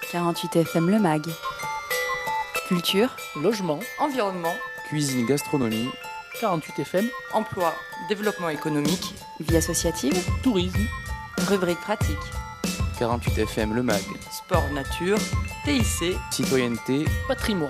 48 FM Le Mag. Culture, Logement, environnement, cuisine, gastronomie, 48 FM, emploi, développement économique, vie associative, tourisme, rubrique pratique, 48 FM Le Mag, sport nature, TIC, citoyenneté, patrimoine.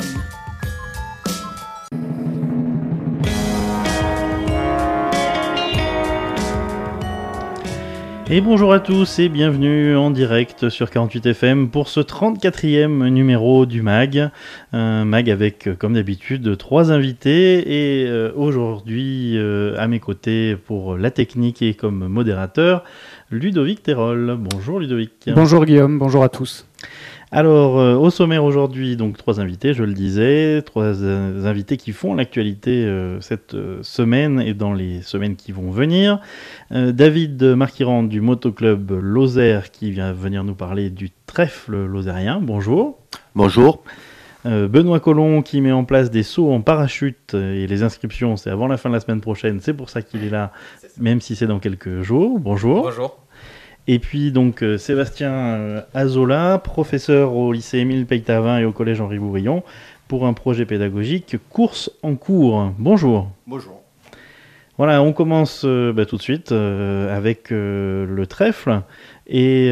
Et bonjour à tous et bienvenue en direct sur 48 FM pour ce 34e numéro du MAG. Un MAG avec, comme d'habitude, 3 invités et aujourd'hui à mes côtés pour la technique et comme modérateur, Ludovic Terol. Bonjour Ludovic. Bonjour Guillaume, bonjour à tous. Alors, au sommaire aujourd'hui, donc 3 invités, je le disais, 3 invités qui font l'actualité cette semaine et dans les semaines qui vont venir. David Marquirand du Motoclub Lozère qui vient venir nous parler du trèfle lozérien. Bonjour. Bonjour. Benoît Collomb qui met en place des sauts en parachute et les inscriptions, c'est avant la fin de la semaine prochaine, c'est pour ça qu'il est là, même si c'est dans quelques jours. Bonjour. Bonjour. Et puis donc Sébastien Azola, professeur au lycée Émile Peytavin et au collège Henri Bourillon pour un projet pédagogique Course en cours. Bonjour. Bonjour. Voilà, on commence tout de suite avec le trèfle et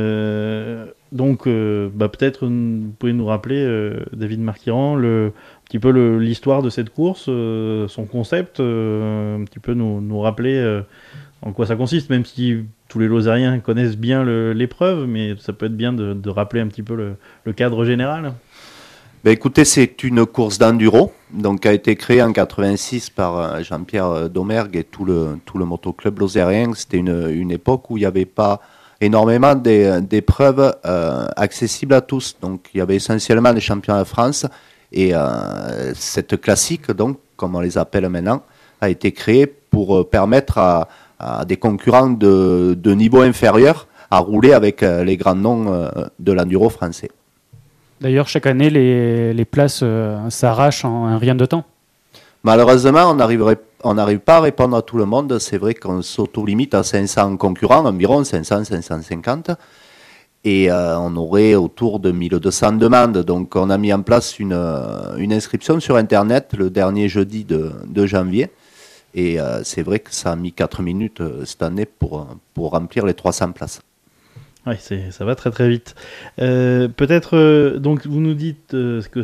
donc peut-être vous pouvez nous rappeler David Marquirand un petit peu l'histoire de cette course, son concept, un petit peu nous rappeler en quoi ça consiste, même si tous les Lozériens connaissent bien l'épreuve, mais ça peut être bien de rappeler un petit peu le cadre général. Ben écoutez, c'est une course d'enduro, donc qui a été créée en 86 par Jean-Pierre Domergue et tout le motoclub lozérien. C'était une époque où il n'y avait pas énormément d'épreuves accessibles à tous. Donc il y avait essentiellement les championnats de France et cette classique, donc comme on les appelle maintenant, a été créée pour permettre à des concurrents de niveau inférieur à rouler avec les grands noms de l'enduro français. D'ailleurs, chaque année, les places s'arrachent en un rien de temps. Malheureusement, on n'arrive pas à répondre à tout le monde. C'est vrai qu'on s'auto-limite à 500 concurrents, environ 500, 550. Et on aurait autour de 1200 demandes. Donc on a mis en place une inscription sur Internet le dernier jeudi de janvier. Et c'est vrai que ça a mis 4 minutes cette année pour remplir les 300 places. Oui, ça va très très vite. Peut-être, donc vous nous dites que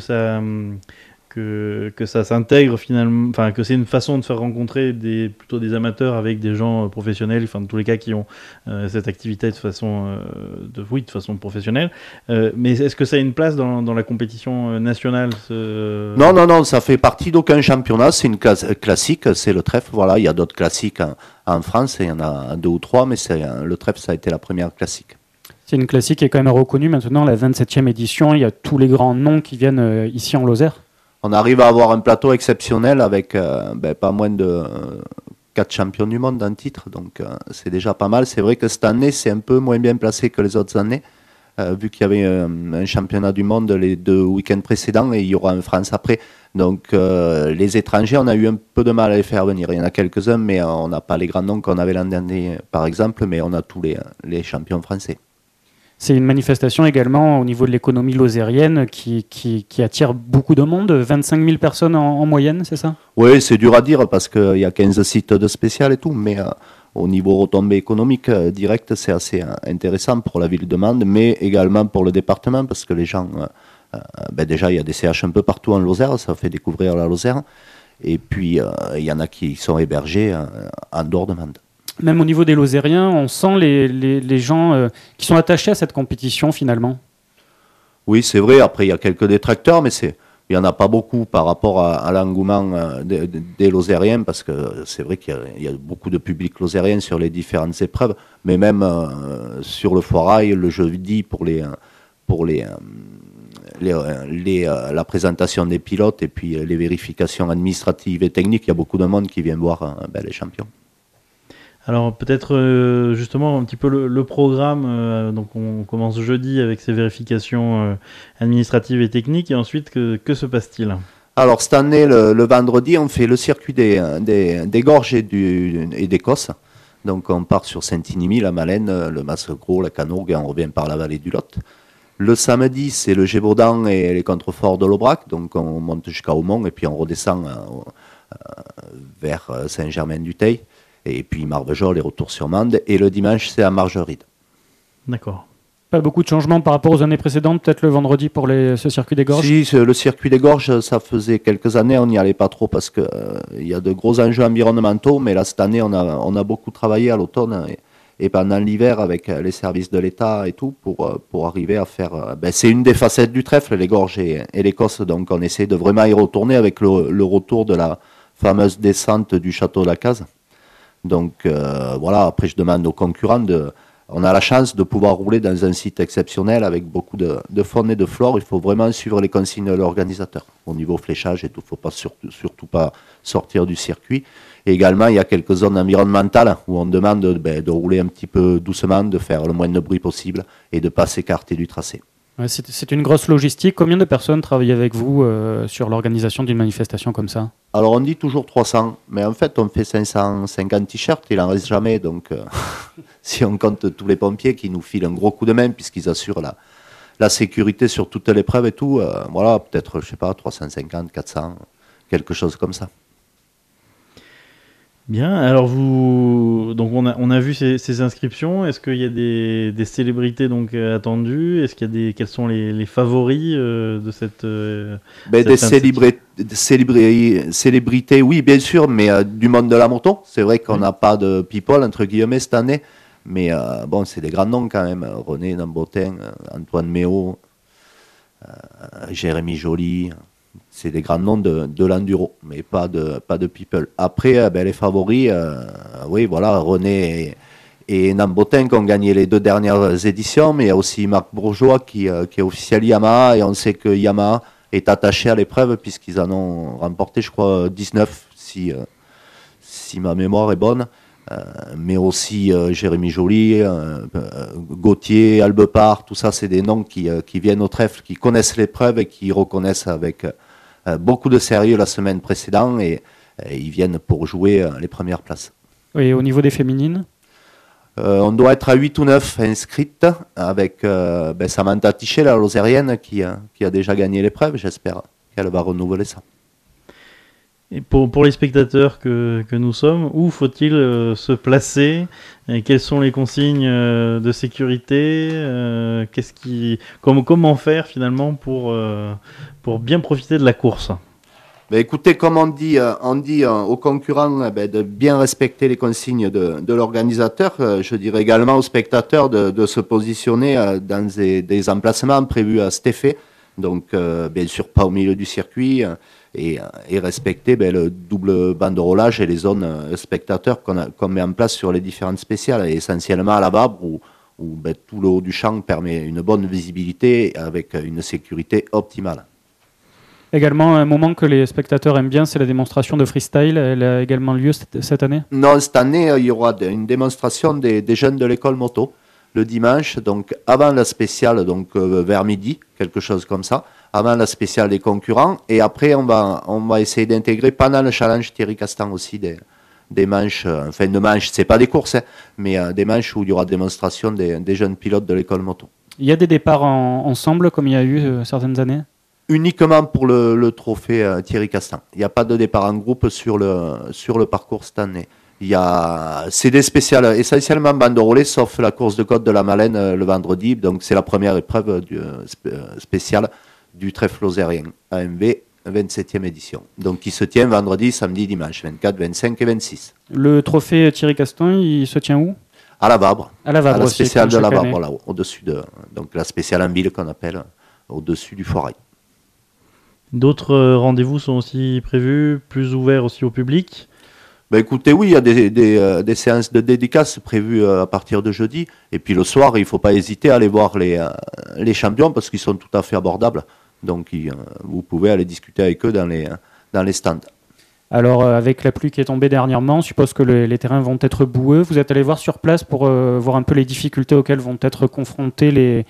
ça s'intègre finalement, enfin que c'est une façon de faire rencontrer plutôt des amateurs avec des gens professionnels, enfin de tous les cas qui ont cette activité de façon professionnelle. Mais est-ce que ça a une place dans la compétition nationale Non, ça fait partie d'aucun championnat. C'est une classique, c'est le trèfle. Voilà, il y a d'autres classiques en France, il y en a 2 ou 3, mais le trèfle, ça a été la première classique. C'est une classique qui est quand même reconnue maintenant, la 27e édition. Il y a tous les grands noms qui viennent ici en Lozère. On arrive à avoir un plateau exceptionnel avec pas moins de 4 champions du monde en titre, donc c'est déjà pas mal. C'est vrai que cette année, c'est un peu moins bien placé que les autres années, vu qu'il y avait un championnat du monde les 2 week-ends précédents et il y aura un France après. Donc les étrangers, on a eu un peu de mal à les faire venir. Il y en a quelques-uns, mais on n'a pas les grands noms qu'on avait l'an dernier, par exemple, mais on a tous les champions français. C'est une manifestation également au niveau de l'économie lozérienne qui attire beaucoup de monde, 25 000 personnes en moyenne, c'est ça ? Oui, c'est dur à dire parce qu'il y a 15 sites de spécial et tout, mais au niveau retombée économique directe, c'est assez intéressant pour la ville de Mende, mais également pour le département parce que les gens, déjà il y a des CH un peu partout en Lozère, ça fait découvrir la Lozère, et puis il y en a qui sont hébergés en dehors de Mende. Même au niveau des Lozériens, on sent les gens qui sont attachés à cette compétition finalement. Oui, c'est vrai. Après, il y a quelques détracteurs, mais il n'y en a pas beaucoup par rapport à l'engouement des Lozériens, parce que c'est vrai qu'il y a beaucoup de public lozérien sur les différentes épreuves, mais même sur le foirail, le jeudi pour la présentation des pilotes et puis les vérifications administratives et techniques, il y a beaucoup de monde qui vient voir les champions. Alors peut-être justement un petit peu le programme, donc on commence jeudi avec ces vérifications administratives et techniques et ensuite que se passe-t-il ? Alors cette année le vendredi on fait le circuit des gorges et des Cosses, donc on part sur Saint-Inimy, la Malène, le Mas-Gros, la Canourgue et on revient par la vallée du Lot. Le samedi, c'est le Gévaudan et les contreforts de l'Aubrac. Donc on monte jusqu'à Aumont et puis on redescend vers Saint-Germain-du-Teil. Et puis Marvejols et retour sur Mende. Et le dimanche, c'est à Margeride. D'accord. Pas beaucoup de changements par rapport aux années précédentes, peut-être le vendredi pour ce circuit des Gorges. Si, le circuit des Gorges, ça faisait quelques années, on n'y allait pas trop parce qu'il y a de gros enjeux environnementaux. Mais là, cette année, on a beaucoup travaillé à l'automne et pendant l'hiver avec les services de l'État et tout pour arriver à faire... c'est une des facettes du trèfle, les Gorges et l'Écosse. Donc on essaie de vraiment y retourner avec le retour de la fameuse descente du château de la Case. Donc voilà, après je demande aux concurrents on a la chance de pouvoir rouler dans un site exceptionnel avec beaucoup de faune et de flore. Il faut vraiment suivre les consignes de l'organisateur au niveau fléchage et tout. Il ne faut pas surtout pas sortir du circuit. Et également, il y a quelques zones environnementales où on demande de rouler un petit peu doucement, de faire le moins de bruit possible et de ne pas s'écarter du tracé. Ouais, c'est une grosse logistique. Combien de personnes travaillent avec vous sur l'organisation d'une manifestation comme ça? Alors on dit toujours 300, mais en fait on fait 550 t-shirts, il n'en reste jamais. Donc si on compte tous les pompiers qui nous filent un gros coup de main puisqu'ils assurent la sécurité sur toute l'épreuve et tout, voilà, peut-être, je sais pas, 350, 400, quelque chose comme ça. Bien, alors donc on a vu ces inscriptions. Est-ce qu'il y a des célébrités donc attendues? Est-ce qu'il y a quels sont les favoris de cette des célébrités, oui, bien sûr, mais du monde de la moto. C'est vrai qu'on n'a pas de people entre guillemets cette année, mais bon, c'est des grands noms quand même. René Nambotin, Antoine Méo, Jérémy Joly. C'est des grands noms de l'enduro, mais pas de people. Après, les favoris, oui, voilà, René et Nambotin qui ont gagné les 2 dernières éditions, mais il y a aussi Marc Bourgeois qui est officiel Yamaha, et on sait que Yamaha est attaché à l'épreuve puisqu'ils en ont remporté, je crois, 19, si ma mémoire est bonne. Mais aussi Jérémy Joly, Gauthier, Albepart, tout ça, c'est des noms qui viennent au trèfle, qui connaissent l'épreuve et qui reconnaissent avec beaucoup de sérieux la semaine précédente et ils viennent pour jouer les premières places. Et au niveau des féminines? On doit être à 8 ou 9 inscrites avec Samantha Tichet, la Lozérienne, qui a déjà gagné l'épreuve. J'espère qu'elle va renouveler ça. Et pour les spectateurs que nous sommes, où faut-il se placer? Et quelles sont les consignes de sécurité? Comment faire finalement pour bien profiter de la course? Écoutez, comme on dit aux concurrents de bien respecter les consignes de l'organisateur. Je dirais également aux spectateurs de se positionner dans des emplacements prévus à cet effet. Donc, bien sûr, pas au milieu du circuit. Et respecter le double banderolage et les zones spectateurs qu'on met en place sur les différentes spéciales, et essentiellement à la Vabre où tout le haut du champ permet une bonne visibilité avec une sécurité optimale. Également, un moment que les spectateurs aiment bien, c'est la démonstration de freestyle. Elle a également lieu cette année? Non, cette année, il y aura une démonstration des jeunes de l'école moto le dimanche, donc avant la spéciale, donc vers midi, quelque chose comme ça. Avant la spéciale des concurrents, et après on va essayer d'intégrer pendant le challenge Thierry Castan aussi des manches, enfin de manches, c'est pas des courses, mais des manches où il y aura démonstration des jeunes pilotes de l'école moto. Il y a des départs ensemble comme il y a eu certaines années? Uniquement pour le trophée Thierry Castan. Il n'y a pas de départ en groupe sur le parcours cette année. C'est des spéciales essentiellement banderolées, sauf la course de côte de la Malène le vendredi, donc c'est la première épreuve spéciale du trèfle lozérien, AMV 27e édition. Donc qui se tient vendredi, samedi, dimanche, 24, 25 et 26. Le trophée Thierry Castan, il se tient où? À la Vabre. À la Vabre, à la spéciale de la Vabre, année. là, au-dessus donc la spéciale en ville qu'on appelle au-dessus du Foirail. D'autres rendez-vous sont aussi prévus, plus ouverts aussi au public? Écoutez, oui, il y a des séances de dédicaces prévues à partir de jeudi. Et puis le soir, il ne faut pas hésiter à aller voir les champions parce qu'ils sont tout à fait abordables. Donc vous pouvez aller discuter avec eux dans les stands. Alors avec la pluie qui est tombée dernièrement, je suppose que les terrains vont être boueux. Vous êtes allé voir sur place pour voir un peu les difficultés auxquelles vont être confrontés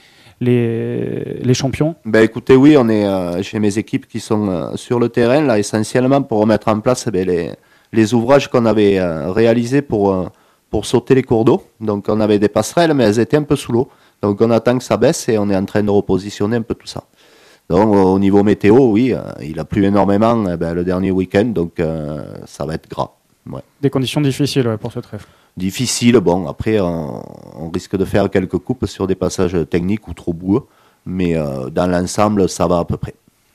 les champions? Écoutez, oui, on est chez mes équipes qui sont sur le terrain, là, essentiellement pour remettre en place les ouvrages qu'on avait réalisés pour sauter les cours d'eau. Donc on avait des passerelles, mais elles étaient un peu sous l'eau. Donc on attend que ça baisse et on est en train de repositionner un peu tout ça. Donc au niveau météo, oui, il a plu énormément le dernier week-end, donc ça va être gras. Ouais. Des conditions difficiles pour ce trèfle. Difficile, bon, après on risque de faire quelques coupes sur des passages techniques ou trop boueux, mais dans l'ensemble, ça va à peu près.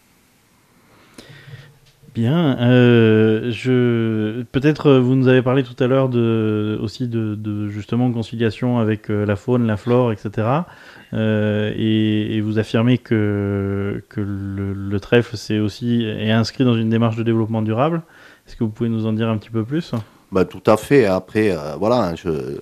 Bien. Peut-être vous nous avez parlé tout à l'heure aussi de justement conciliation avec la faune, la flore, etc. Et vous affirmez que le trèfle est inscrit dans une démarche de développement durable. Est-ce que vous pouvez nous en dire un petit peu plus ? Bah, tout à fait. Après, voilà,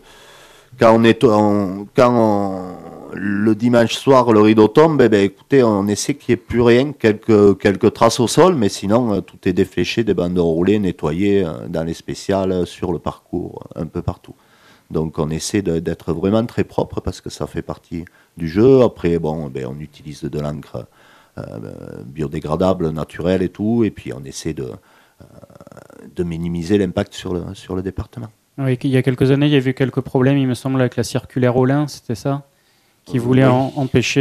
le dimanche soir, le rideau tombe, écoutez, on essaie qu'il n'y ait plus rien, quelques traces au sol, mais sinon, tout est défléché, des bandes roulées, nettoyées dans les spéciales, sur le parcours, un peu partout. Donc, on essaie d'être vraiment très propre parce que ça fait partie du jeu. Après, bon, on utilise de l'encre biodégradable, naturelle et tout, et puis on essaie de minimiser l'impact sur le département. Oui, il y a quelques années, il y a eu quelques problèmes, il me semble, avec la circulaire Olin, c'était ça ? Qui voulait empêcher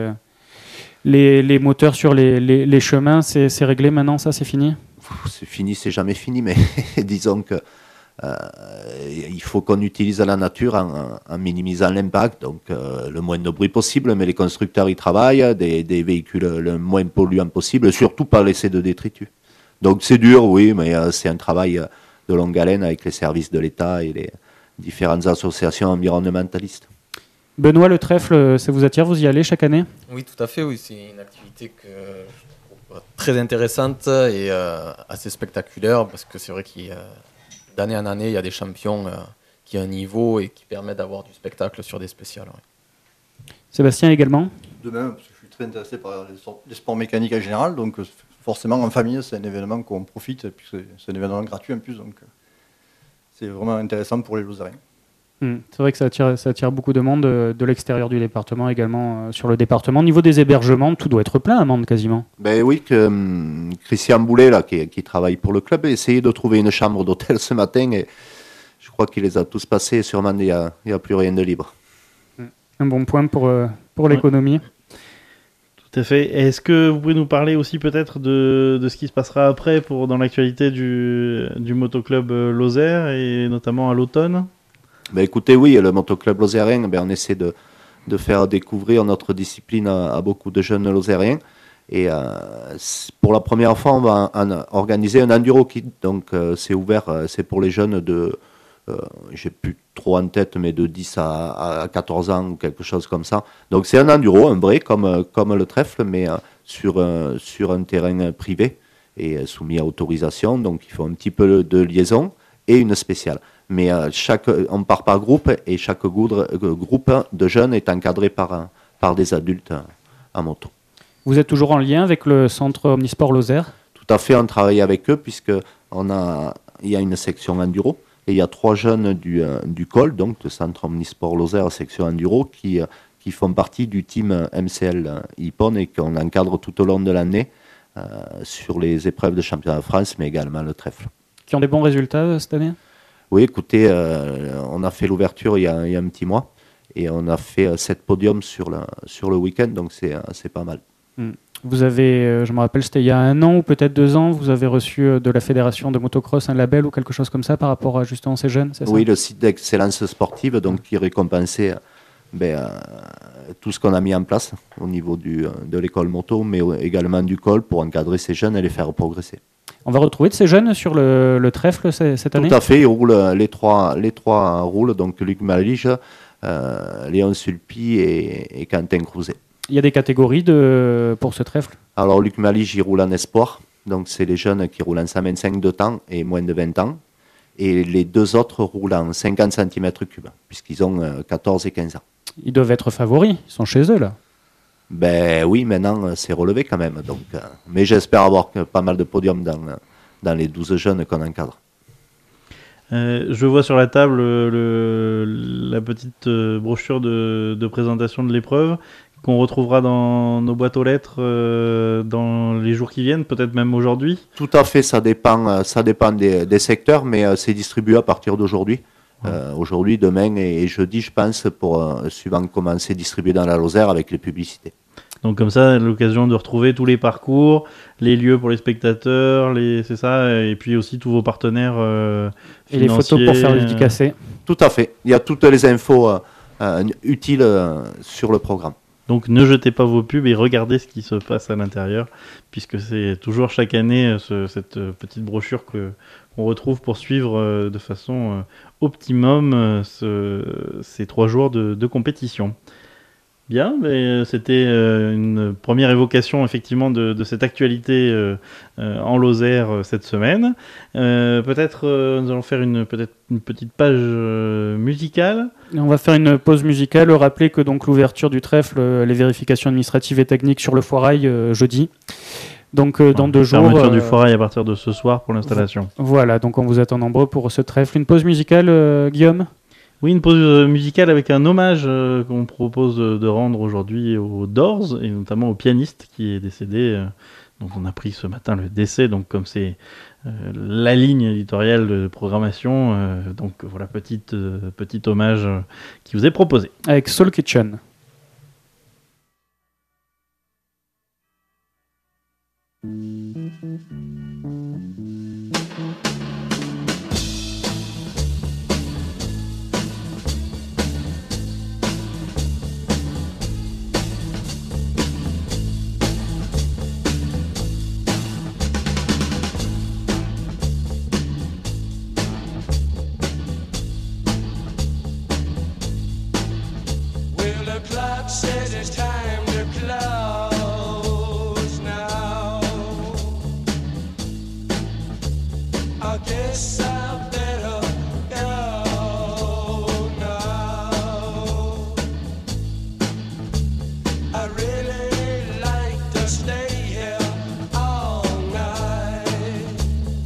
les moteurs sur les chemins. C'est réglé maintenant, ça, c'est fini ? C'est fini, c'est jamais fini, mais disons que il faut qu'on utilise la nature en minimisant l'impact, donc le moins de bruit possible, mais les constructeurs y travaillent, des véhicules le moins polluants possible, surtout pas laisser de détritus. Donc c'est dur, oui, mais c'est un travail de longue haleine avec les services de l'État et les différentes associations environnementalistes. Benoît, le trèfle, ça vous attire ? Vous y allez chaque année ? Oui, tout à fait, oui. C'est une activité que je trouve très intéressante et assez spectaculaire parce que c'est vrai d'année en année, il y a des champions qui ont un niveau et qui permettent d'avoir du spectacle sur des spéciales. Oui. Sébastien également ? De même, parce que je suis très intéressé par les sports mécaniques en général, donc forcément en famille, c'est un événement qu'on profite, et puis c'est un événement gratuit en plus, donc c'est vraiment intéressant pour les Lozériens. C'est vrai que ça attire beaucoup de monde de l'extérieur du département également sur le département. Au niveau des hébergements, tout doit être plein à Mende quasiment. Ben oui, Christian Boulet, là, qui travaille pour le club, a essayé de trouver une chambre d'hôtel ce matin et je crois qu'il les a tous passés et sûrement il n'y a plus rien de libre. Un bon point pour l'économie. Tout à fait. Est-ce que vous pouvez nous parler aussi peut-être de ce qui se passera après dans l'actualité du motoclub Lozère et notamment à l'automne ? Ben écoutez, oui, le motoclub lozérien, on essaie de faire découvrir notre discipline à beaucoup de jeunes lozériens. Et pour la première fois, on va organiser un enduro kit. Donc c'est ouvert, c'est pour les jeunes j'ai plus trop en tête, mais de 10 à 14 ans ou quelque chose comme ça. Donc c'est un enduro, un vrai, comme le trèfle, mais sur un terrain privé et soumis à autorisation. Donc il faut un petit peu de liaison et une spéciale. Mais on part par groupe et chaque groupe de jeunes est encadré par des adultes en moto. Vous êtes toujours en lien avec le centre Omnisport Lozère ? Tout à fait, on travaille avec eux puisqu'il y a une section enduro et il y a 3 jeunes du COL, donc le centre Omnisport Lozère section enduro, qui font partie du team MCL Hippon et qu'on encadre tout au long de l'année sur les épreuves de championnat de France, mais également le trèfle. Qui ont des bons résultats cette année ? Oui, écoutez, on a fait l'ouverture il y a un petit mois et on a fait 7 podiums sur le week-end, donc c'est pas mal. Vous avez, je me rappelle, c'était il y a 1 an ou peut-être 2 ans, vous avez reçu de la fédération de motocross un label ou quelque chose comme ça par rapport à justement ces jeunes, c'est ça ? Oui, le site d'excellence sportive, donc qui récompensait tout ce qu'on a mis en place au niveau de l'école moto, mais également du COL pour encadrer ces jeunes et les faire progresser. On va retrouver de ces jeunes sur le trèfle cette année ? Tout à fait, ils roulent, les trois roulent, donc Luc Malige, Léon Sulpi et Quentin Crouzet. Il y a des catégories pour ce trèfle ? Alors Luc Malige, il roule en espoir, donc c'est les jeunes qui roulent en 125 de temps et moins de 20 ans. Et les 2 autres roulent en 50 cm3, puisqu'ils ont 14 et 15 ans. Ils doivent être favoris, ils sont chez eux là. Ben oui, maintenant c'est relevé quand même. Donc, mais j'espère avoir pas mal de podiums dans les 12 jeunes qu'on encadre. Je vois sur la table la petite brochure de présentation de l'épreuve qu'on retrouvera dans nos boîtes aux lettres dans les jours qui viennent, peut-être même aujourd'hui. Tout à fait, ça dépend des secteurs, mais c'est distribué à partir d'aujourd'hui. aujourd'hui, demain et jeudi, je pense, pour suivant comment c'est distribué dans la Lozère avec les publicités. Donc comme ça, l'occasion de retrouver tous les parcours, les lieux pour les spectateurs, c'est ça, et puis aussi tous vos partenaires Et les photos pour faire dédicacer. Tout à fait. Il y a toutes les infos utiles sur le programme. Donc ne jetez pas vos pubs et regardez ce qui se passe à l'intérieur, puisque c'est toujours chaque année cette petite brochure qu'on retrouve pour suivre de façon optimum ces 3 jours de compétition. Bien, mais c'était une première évocation effectivement de cette actualité en Lozère cette semaine. Peut-être nous allons faire une petite page musicale. Et on va faire une pause musicale. Rappeler que donc l'ouverture du trèfle, les vérifications administratives et techniques sur le foirail jeudi. Donc dans 2 jours. Fermeture du foirail à partir de ce soir pour l'installation. Voilà, donc on vous attend nombreux pour ce trèfle. Une pause musicale, Guillaume ? Oui, une pause musicale avec un hommage qu'on propose de rendre aujourd'hui aux Doors, et notamment au pianiste qui est décédé. Donc on a pris ce matin le décès, donc comme c'est la ligne éditoriale de programmation, donc voilà, petit hommage qui vous est proposé. Avec Soul Kitchen. Says it's time to close now. I guess I better go now. I really like to stay here all night.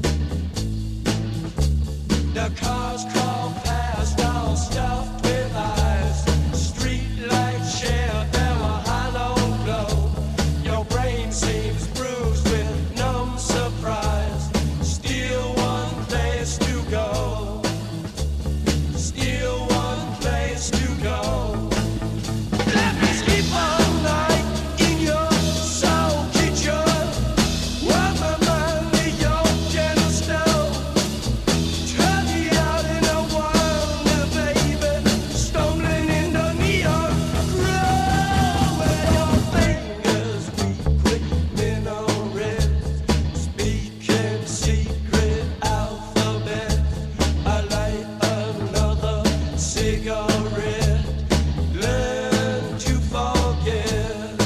The cars crawl past all stuffed with eyes. Street lights share their hollow glow. Your brain seems bruised with numb surprise. Still one place to go. Still one place to go. Let me sleep all night in your soul kitchen. Warm my mind with your gentle stove. Turn me out in a wonder, baby. Stumbling in the neon glow. Where your fingers weak with minarets, speaking secret alphabet. I light another cigarette. Learn to forget.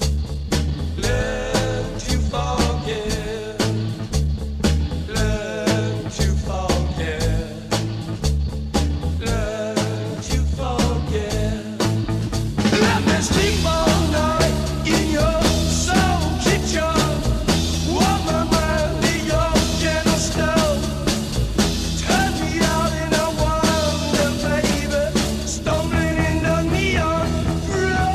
Learn to forget. Learn to forget. Learn to forget. Let me sleep all night in your soul kitchen. Warm my mind in your gentle stove. Turn me out in a wonder, baby. Stumbling in the neon glow.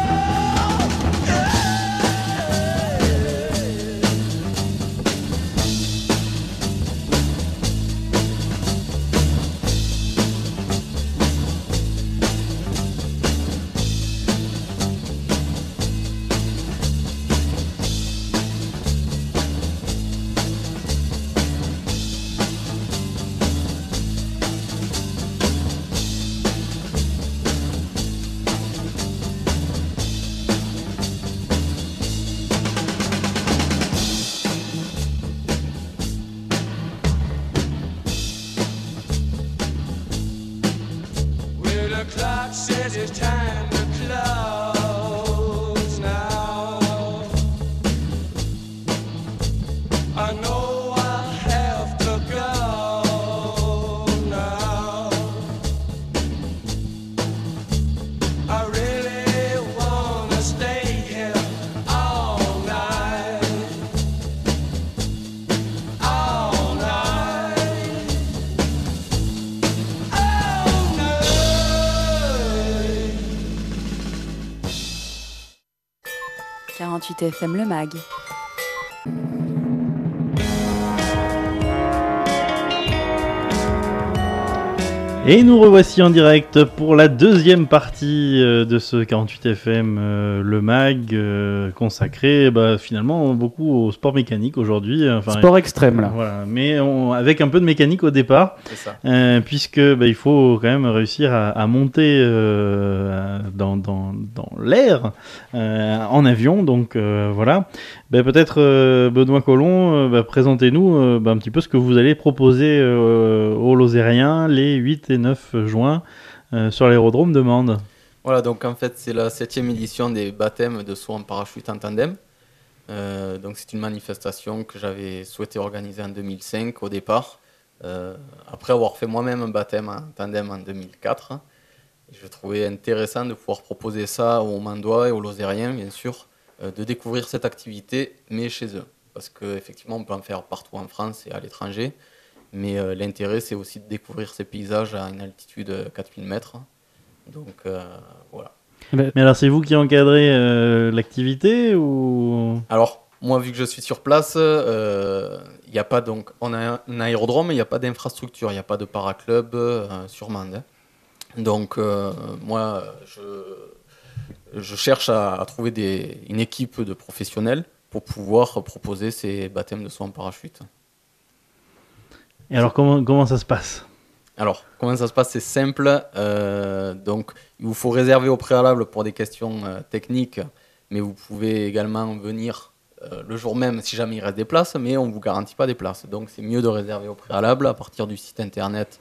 Well, the clock says it's time to close now. I know I have to go now. I really wanna stay here all night. All night. All night. 48 FM Le Mag. Et nous revoici en direct pour la deuxième partie de ce 48 FM, le MAG, consacré finalement beaucoup au sport mécanique aujourd'hui. Sport extrême là. Voilà, mais avec un peu de mécanique au départ, C'est ça. puisque il faut quand même réussir à monter dans l'air en avion. Donc voilà. Peut-être Benoît Collomb, présentez-nous un petit peu ce que vous allez proposer aux Lozériens les 8 et 9 juin sur l'aérodrome de Mende. Voilà, donc en fait, c'est la 7e édition des baptêmes de saut en parachute en tandem. Donc c'est une manifestation que j'avais souhaité organiser en 2005 au départ, après avoir fait moi-même un baptême en tandem en 2004. Et je trouvais intéressant de pouvoir proposer ça aux Mandois et aux Lozériens, bien sûr, de découvrir cette activité, mais chez eux. Parce qu'effectivement, on peut en faire partout en France et à l'étranger. Mais l'intérêt, c'est aussi de découvrir ces paysages à une altitude de 4000 mètres. Donc voilà. Mais alors, c'est vous qui encadrez l'activité ou... Alors, moi, vu que je suis sur place, y a pas donc, on a un aérodrome, mais il n'y a pas d'infrastructure, il n'y a pas de paraclub sur Mende. Donc, moi, je cherche à trouver une équipe de professionnels pour pouvoir proposer ces baptêmes de saut en parachute. Et alors, comment ça se passe ? Alors, comment ça se passe ? C'est simple. Donc, il vous faut réserver au préalable pour des questions techniques, mais vous pouvez également venir le jour même si jamais il reste des places, mais on ne vous garantit pas des places. Donc, c'est mieux de réserver au préalable à partir du site internet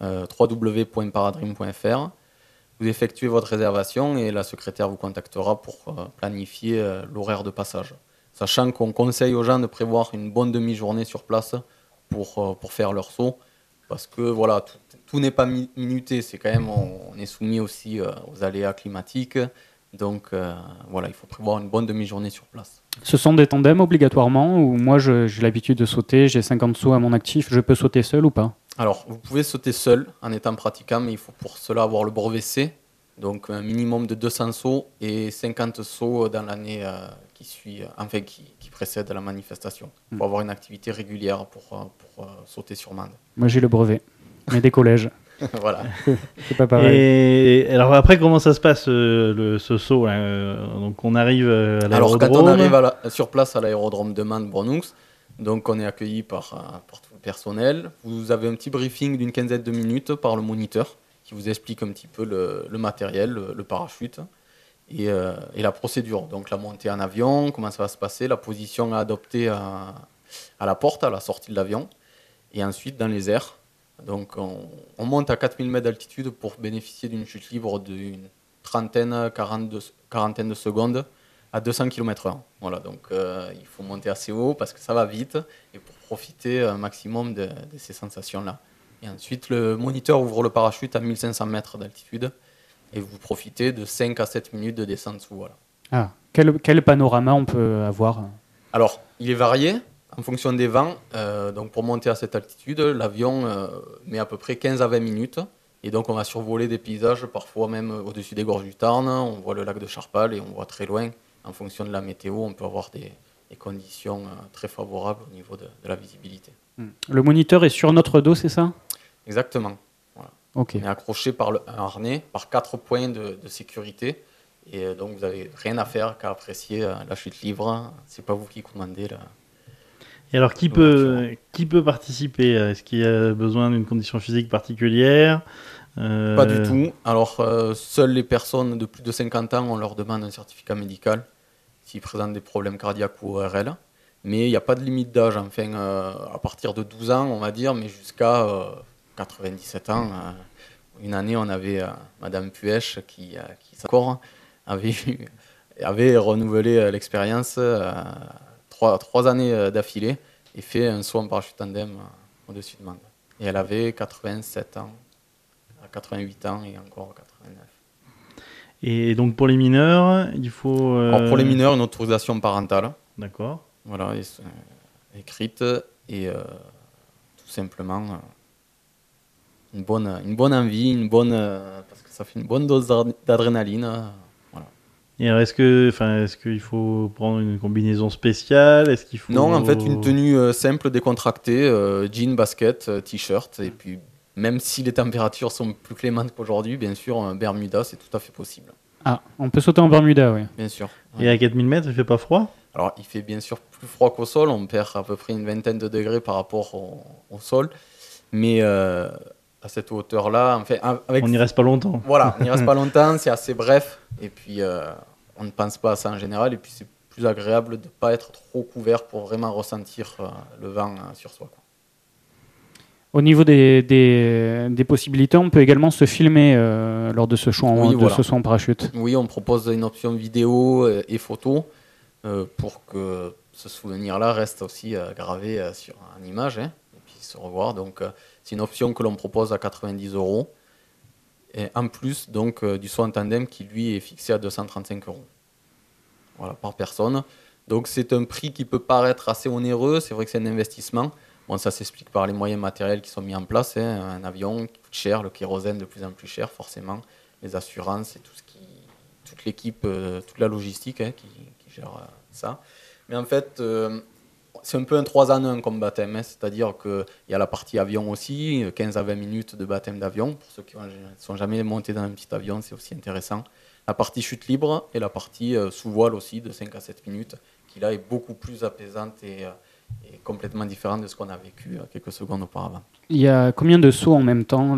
www.paradream.fr. Vous effectuez votre réservation et la secrétaire vous contactera pour planifier l'horaire de passage. Sachant qu'on conseille aux gens de prévoir une bonne demi-journée sur place pour faire leur saut. Parce que voilà, tout n'est pas minuté, c'est quand même, on est soumis aussi aux aléas climatiques. Donc voilà, il faut prévoir une bonne demi-journée sur place. Ce sont des tandems obligatoirement ou moi j'ai l'habitude de sauter, j'ai 50 sauts à mon actif, je peux sauter seul ou pas ? Alors, vous pouvez sauter seul en étant pratiquant, mais il faut pour cela avoir le brevet C. Donc un minimum de 200 sauts et 50 sauts dans l'année qui précède la manifestation. Il faut avoir une activité régulière pour sauter sur Mende. Moi j'ai le brevet, mais des collèges. Voilà. C'est pas pareil. Et alors après, comment ça se passe ce saut là Donc on arrive à l'aérodrome. Alors quand on arrive sur place à l'aérodrome de Mende-Bornunx, donc on est accueilli par tout le personnel. Vous avez un petit briefing d'une quinzaine de minutes par le moniteur qui vous explique un petit peu le matériel, le parachute et la procédure. Donc la montée en avion, comment ça va se passer, la position à adopter à la porte, à la sortie de l'avion, et ensuite dans les airs. Donc on monte à 4000 mètres d'altitude pour bénéficier d'une chute libre d'une quarantaine de secondes à 200 km/h. Voilà, donc il faut monter assez haut parce que ça va vite et pour profiter un maximum de ces sensations-là. Et ensuite, le moniteur ouvre le parachute à 1500 mètres d'altitude et vous profitez de 5 à 7 minutes de descente sous. Voilà. Ah, quel panorama on peut avoir ? Alors, il est varié en fonction des vents. Donc pour monter à cette altitude, l'avion met à peu près 15 à 20 minutes. Et donc on va survoler des paysages, parfois même au-dessus des gorges du Tarn. On voit le lac de Charpal et on voit très loin. En fonction de la météo, on peut avoir des conditions très favorables au niveau de la visibilité. Le moniteur est sur notre dos, c'est ça ? Exactement. Voilà. Okay. On est accroché par un harnais, par 4 points de sécurité. Et donc vous n'avez rien à faire qu'à apprécier la chute libre. C'est pas vous qui commandez là. Et alors, qui peut participer ? Est-ce qu'il y a besoin d'une condition physique particulière ? Pas du tout. Alors, seules les personnes de plus de 50 ans, on leur demande un certificat médical s'ils présentent des problèmes cardiaques ou ORL. Mais il n'y a pas de limite d'âge. Enfin, à partir de 12 ans, on va dire, mais jusqu'à 97 ans. Une année, on avait Madame Puech qui avait renouvelé l'expérience 3 années d'affilée et fait un saut en parachute tandem au-dessus de Mende. Et elle avait 87 ans, 88 ans et encore 89. Et donc pour les mineurs, il faut... Alors pour les mineurs, une autorisation parentale. D'accord. Voilà, écrite et tout simplement une bonne envie, parce que ça fait une bonne dose d'adrénaline. Voilà. Et alors est-ce qu'il faut prendre une combinaison spéciale ? Est-ce qu'il faut... Non, en fait, une tenue simple, décontractée, jean, basket, t-shirt, et puis même si les températures sont plus clémentes qu'aujourd'hui, bien sûr, un Bermuda, c'est tout à fait possible. Ah, on peut sauter en Bermuda, oui. Bien sûr. Et à 4000 mètres, il fait pas froid? Alors, il fait bien sûr plus froid qu'au sol. On perd à peu près une vingtaine de degrés par rapport au sol. Mais à cette hauteur-là, en fait, On n'y reste pas longtemps. Voilà, on n'y reste pas longtemps, c'est assez bref. Et puis, on ne pense pas à ça en général. Et puis, c'est plus agréable de ne pas être trop couvert pour vraiment ressentir le vent sur soi, quoi. Au niveau des possibilités, on peut également se filmer lors de ce saut en parachute. Oui, on propose une option vidéo et photo pour que ce souvenir-là reste aussi gravé sur une image, hein, et puis se revoir. Donc, c'est une option que l'on propose à 90 €. Et en plus donc, du saut en tandem qui, lui, est fixé à 235 €. Voilà, par personne. Donc, c'est un prix qui peut paraître assez onéreux. C'est vrai que c'est un investissement. Bon, ça s'explique par les moyens matériels qui sont mis en place, hein. Un avion qui coûte cher, le kérosène de plus en plus cher, forcément, les assurances et toute l'équipe, toute la logistique, hein, qui gère ça. Mais en fait, c'est un peu un 3 en 1 comme baptême, hein. C'est-à-dire qu'il y a la partie avion aussi, 15 à 20 minutes de baptême d'avion. Pour ceux qui ne sont jamais montés dans un petit avion, c'est aussi intéressant. La partie chute libre et la partie sous voile aussi de 5 à 7 minutes, qui là est beaucoup plus apaisante et complètement différent de ce qu'on a vécu quelques secondes auparavant. Il y a combien de sauts en même temps?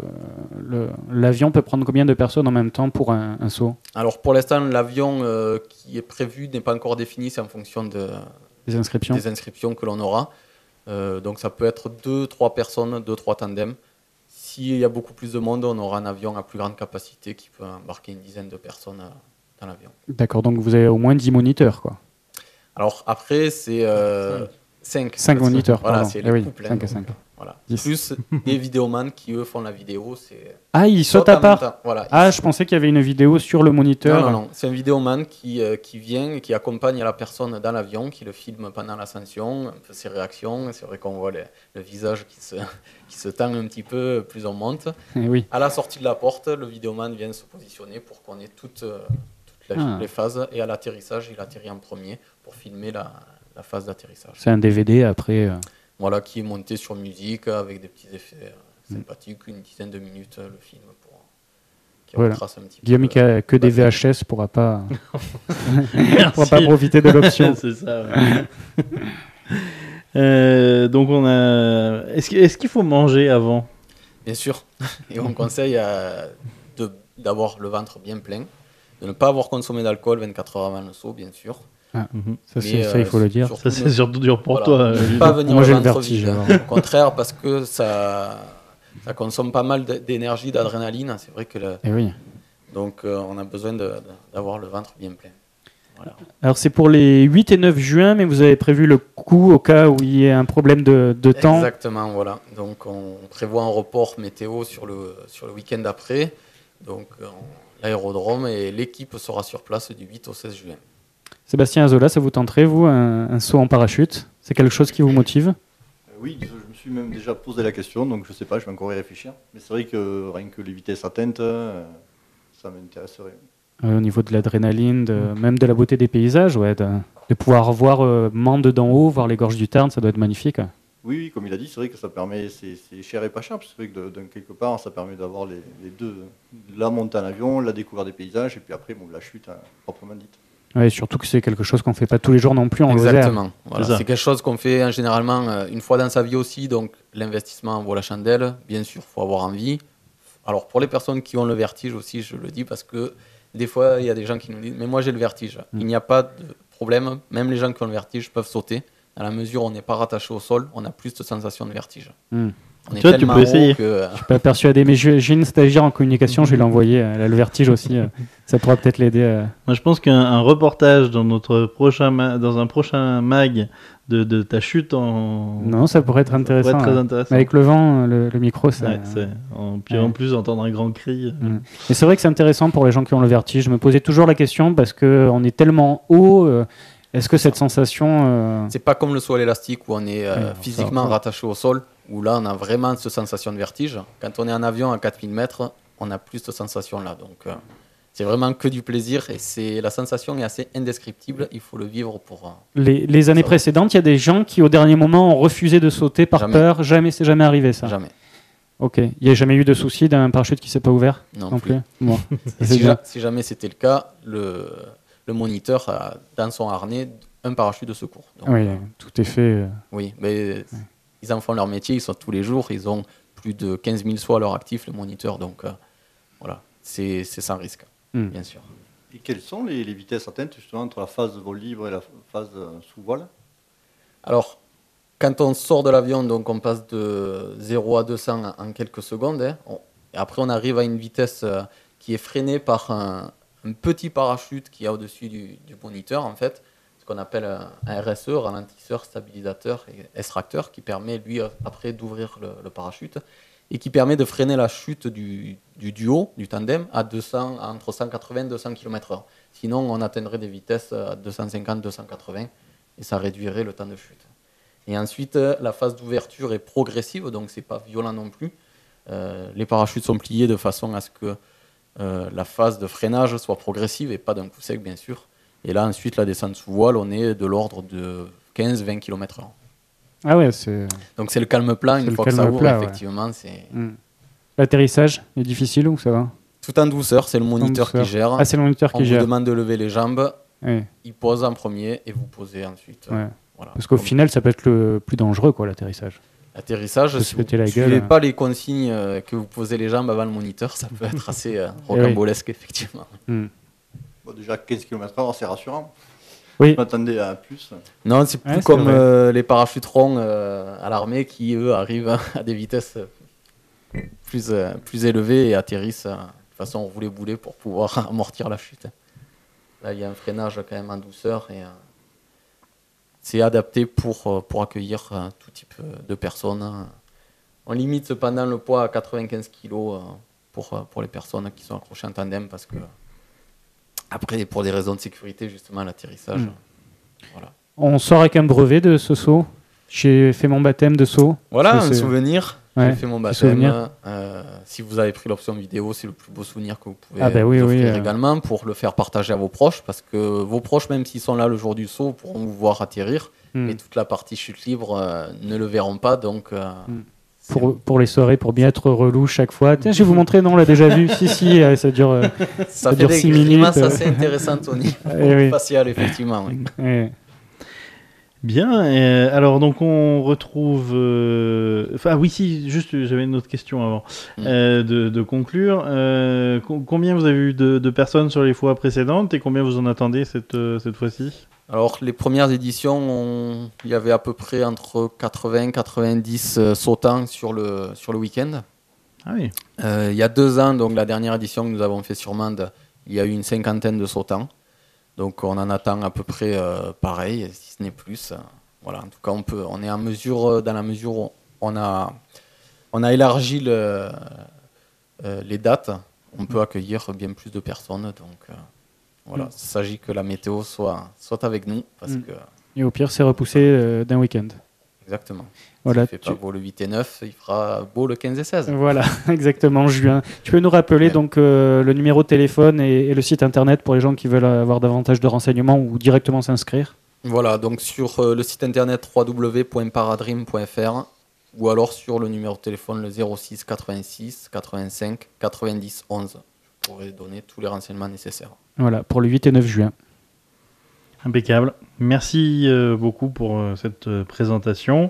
L'avion peut prendre combien de personnes en même temps pour un saut? Alors pour l'instant, l'avion qui est prévu n'est pas encore défini, c'est en fonction des inscriptions que l'on aura. Donc ça peut être 2-3 personnes, 2-3 tandems. S'il y a beaucoup plus de monde, on aura un avion à plus grande capacité qui peut embarquer une dizaine de personnes dans l'avion. D'accord, donc vous avez au moins 10 moniteurs, quoi. Alors après, c'est 5 moniteurs. Voilà, pardon. c'est Eh oui, couples, 5 et 5. Voilà. 10. Plus des vidéomans qui, eux, font la vidéo. Ah, ils sautent à part. Voilà. Ah, je pensais qu'il y avait une vidéo sur le moniteur. Non. C'est un vidéoman qui vient, qui accompagne la personne dans l'avion, qui le filme pendant l'ascension, un peu ses réactions. C'est vrai qu'on voit le visage qui se tend un petit peu, plus on monte. Oui. À la sortie de la porte, le vidéoman vient se positionner pour qu'on ait toutes les phases. Et à l'atterrissage, il atterrit en premier pour filmer la phase d'atterrissage. C'est un DVD après. Voilà, qui est monté sur musique avec des petits effets sympathiques, une dizaine de minutes le film qui retrace un petit peu. Guillaume qui a que des VHS pourra pas profiter de l'option. C'est ça. Donc on a. Est-ce qu'il faut manger avant? Bien sûr. Et on conseille d'avoir le ventre bien plein, de ne pas avoir consommé d'alcool 24 heures avant le saut, bien sûr. Ah, ça, il faut le dire. Ça, c'est surtout dur pour toi. Ne pas venir Moi, j'ai le ventre vertige. vide. Au contraire, parce que ça consomme pas mal d'énergie, d'adrénaline. C'est vrai que oui. Donc, on a besoin d'avoir le ventre bien plein. Voilà. Alors, c'est pour les 8 et 9 juin, mais vous avez prévu le coup au cas où il y ait un problème de temps. Exactement, voilà. Donc, on prévoit un report météo sur le week-end après. Donc, l'aérodrome et l'équipe sera sur place du 8 au 16 juin. Sébastien Azola, ça vous tenterait, vous, un saut en parachute? C'est quelque chose qui vous motive? Oui, je me suis même déjà posé la question, donc je ne sais pas, je vais encore y réfléchir. Mais c'est vrai que rien que les vitesses atteintes, ça m'intéresserait. Au niveau de l'adrénaline, même de la beauté des paysages, ouais, de pouvoir voir Mende d'en haut, voir les gorges du Tarn, ça doit être magnifique. Oui, comme il a dit, c'est vrai que ça permet, c'est cher et pas cher, parce que c'est vrai que quelque part, ça permet d'avoir les deux, la montée en avion, la découverte des paysages, et puis après, la chute proprement dite. Oui, surtout que c'est quelque chose qu'on ne fait pas tous les jours non plus en Lozère. Exactement. Voilà. C'est quelque chose qu'on fait généralement une fois dans sa vie aussi. Donc l'investissement en vaut la chandelle. Bien sûr, il faut avoir envie. Alors pour les personnes qui ont le vertige aussi, je le dis parce que des fois, il y a des gens qui nous disent « mais moi j'ai le vertige ». Il n'y a pas de problème. Même les gens qui ont le vertige peuvent sauter. Dans la mesure où on n'est pas rattaché au sol, on a plus de sensation de vertige. On est tu tellement peux essayer. haut que... Je suis pas persuadé, mais j'ai une stagiaire en communication, je vais l'envoyer. Elle a le vertige aussi. Ça pourra peut-être l'aider. Moi, je pense qu'un reportage dans dans un prochain mag de ta chute en... Non, ça pourrait être intéressant. Ça pourrait être très intéressant. Mais avec le vent, le micro, ça... Ouais, puis en plus, entendre un grand cri... Et c'est vrai que c'est intéressant pour les gens qui ont le vertige. Je me posais toujours la question, parce qu'on est tellement haut... Est-ce que cette sensation... C'est pas comme le saut à l'élastique où on est physiquement rattaché au sol, où là on a vraiment cette sensation de vertige. Quand on est en avion à 4000 mètres, on a plus de sensation-là. Donc c'est vraiment que du plaisir et la sensation est assez indescriptible. Il faut le vivre pour... Les années précédentes, il y a des gens qui au dernier moment ont refusé de sauter par peur. C'est jamais arrivé ça. Jamais. Ok. Il n'y a jamais eu de souci d'un parachute qui s'est pas ouvert Non plus. Bon. Et C'est bien. si jamais c'était le cas, le moniteur a dans son harnais un parachute de secours. Donc, Oui, tout est fait. oui, mais ils en font leur métier, ils sortent tous les jours, ils ont plus de 15 000 sauts à leur actif, le moniteur, donc voilà, c'est sans risque, bien sûr. Et quelles sont les vitesses atteintes justement entre la phase de vol libre et la phase sous voile? Alors, quand on sort de l'avion, donc on passe de 0 à 200 en quelques secondes, hein, et après on arrive à une vitesse qui est freinée par un petit parachute qui est au-dessus du moniteur, en fait, ce qu'on appelle un RSE, ralentisseur, stabilisateur et extracteur, qui permet lui après d'ouvrir le parachute et qui permet de freiner la chute du duo, du tandem, à 200, entre 180 et 200 km/h. Sinon, on atteindrait des vitesses à 250-280 et ça réduirait le temps de chute. Et ensuite, la phase d'ouverture est progressive, donc c'est pas violent non plus. Les parachutes sont pliés de façon à ce que la phase de freinage soit progressive et pas d'un coup sec, bien sûr. Et là, ensuite, la descente sous voile, on est de l'ordre de 15-20 km/h. Ah ouais, c'est. Donc c'est le calme plat, une fois que ça ouvre, effectivement. C'est... L'atterrissage est difficile ou ça va? Tout en douceur, c'est le moniteur qui gère. Ah, c'est le moniteur qui on gère. vous demande de lever les jambes, Oui. il pose en premier et vous posez ensuite. Ouais. Voilà. Parce qu'au final, ça peut être le plus dangereux, quoi, l'atterrissage. L'atterrissage, si vous ne suivez pas les consignes que vous posez les jambes avant le moniteur, ça peut être assez rocambolesque, effectivement. Bon, déjà 15 km/h, c'est rassurant. Oui. Je m'attendais à plus. Non, c'est plus comme les parachutes ronds à l'armée qui, eux, arrivent à des vitesses plus élevées et atterrissent de façon roulé-boulé pour pouvoir amortir la chute. Là, il y a un freinage quand même en douceur et c'est adapté pour accueillir tout type de personnes. On limite cependant le poids à 95 kg pour les personnes qui sont accrochées en tandem parce que après, pour des raisons de sécurité, justement, l'atterrissage. Voilà. On sort avec un brevet de ce saut. J'ai fait mon baptême de saut. Voilà, un souvenir. Ouais, j'ai fait mon baptême. Si vous avez pris l'option vidéo, c'est le plus beau souvenir que vous pouvez offrir également pour le faire partager à vos proches. Parce que vos proches, même s'ils sont là le jour du saut, pourront vous voir atterrir. Mais toute la partie chute libre ne le verront pas. Donc, pour les soirées, pour bien être relou chaque fois. Tiens, je vais vous montrer, non, on l'a déjà vu. Si, ça dure, ça dure 6 minutes. Ça c'est intéressant, Tony. Facial, effectivement. Oui. Bien, alors donc on retrouve... Enfin oui, si, juste j'avais une autre question avant de conclure. Combien vous avez eu de personnes sur les fois précédentes et combien vous en attendez cette fois-ci? Alors les premières éditions, il y avait à peu près entre 80 et 90 sautants sur le week-end. Ah oui. Il y a 2 ans, donc la dernière édition que nous avons fait sur Mende, il y a eu une 50aine de sautants. Donc on en attend à peu près pareil, si ce n'est plus. Voilà, en tout cas, on est en mesure, dans la mesure où on a élargi les dates, on peut accueillir bien plus de personnes. Donc voilà, il s'agit que la météo soit avec nous. Parce que... Et au pire, c'est repoussé d'un week-end. Exactement. Voilà, S'il ne fait pas beau le 8 et 9, il fera beau le 15 et 16. Voilà, exactement, juin. Tu peux nous rappeler donc le numéro de téléphone et le site internet pour les gens qui veulent avoir davantage de renseignements ou directement s'inscrire? Voilà, donc sur le site internet www.paradream.fr ou alors sur le numéro de téléphone le 06 86 85 90 11. Je pourrais donner tous les renseignements nécessaires. Voilà, pour le 8 et 9 juin. Impeccable. Merci beaucoup pour cette présentation.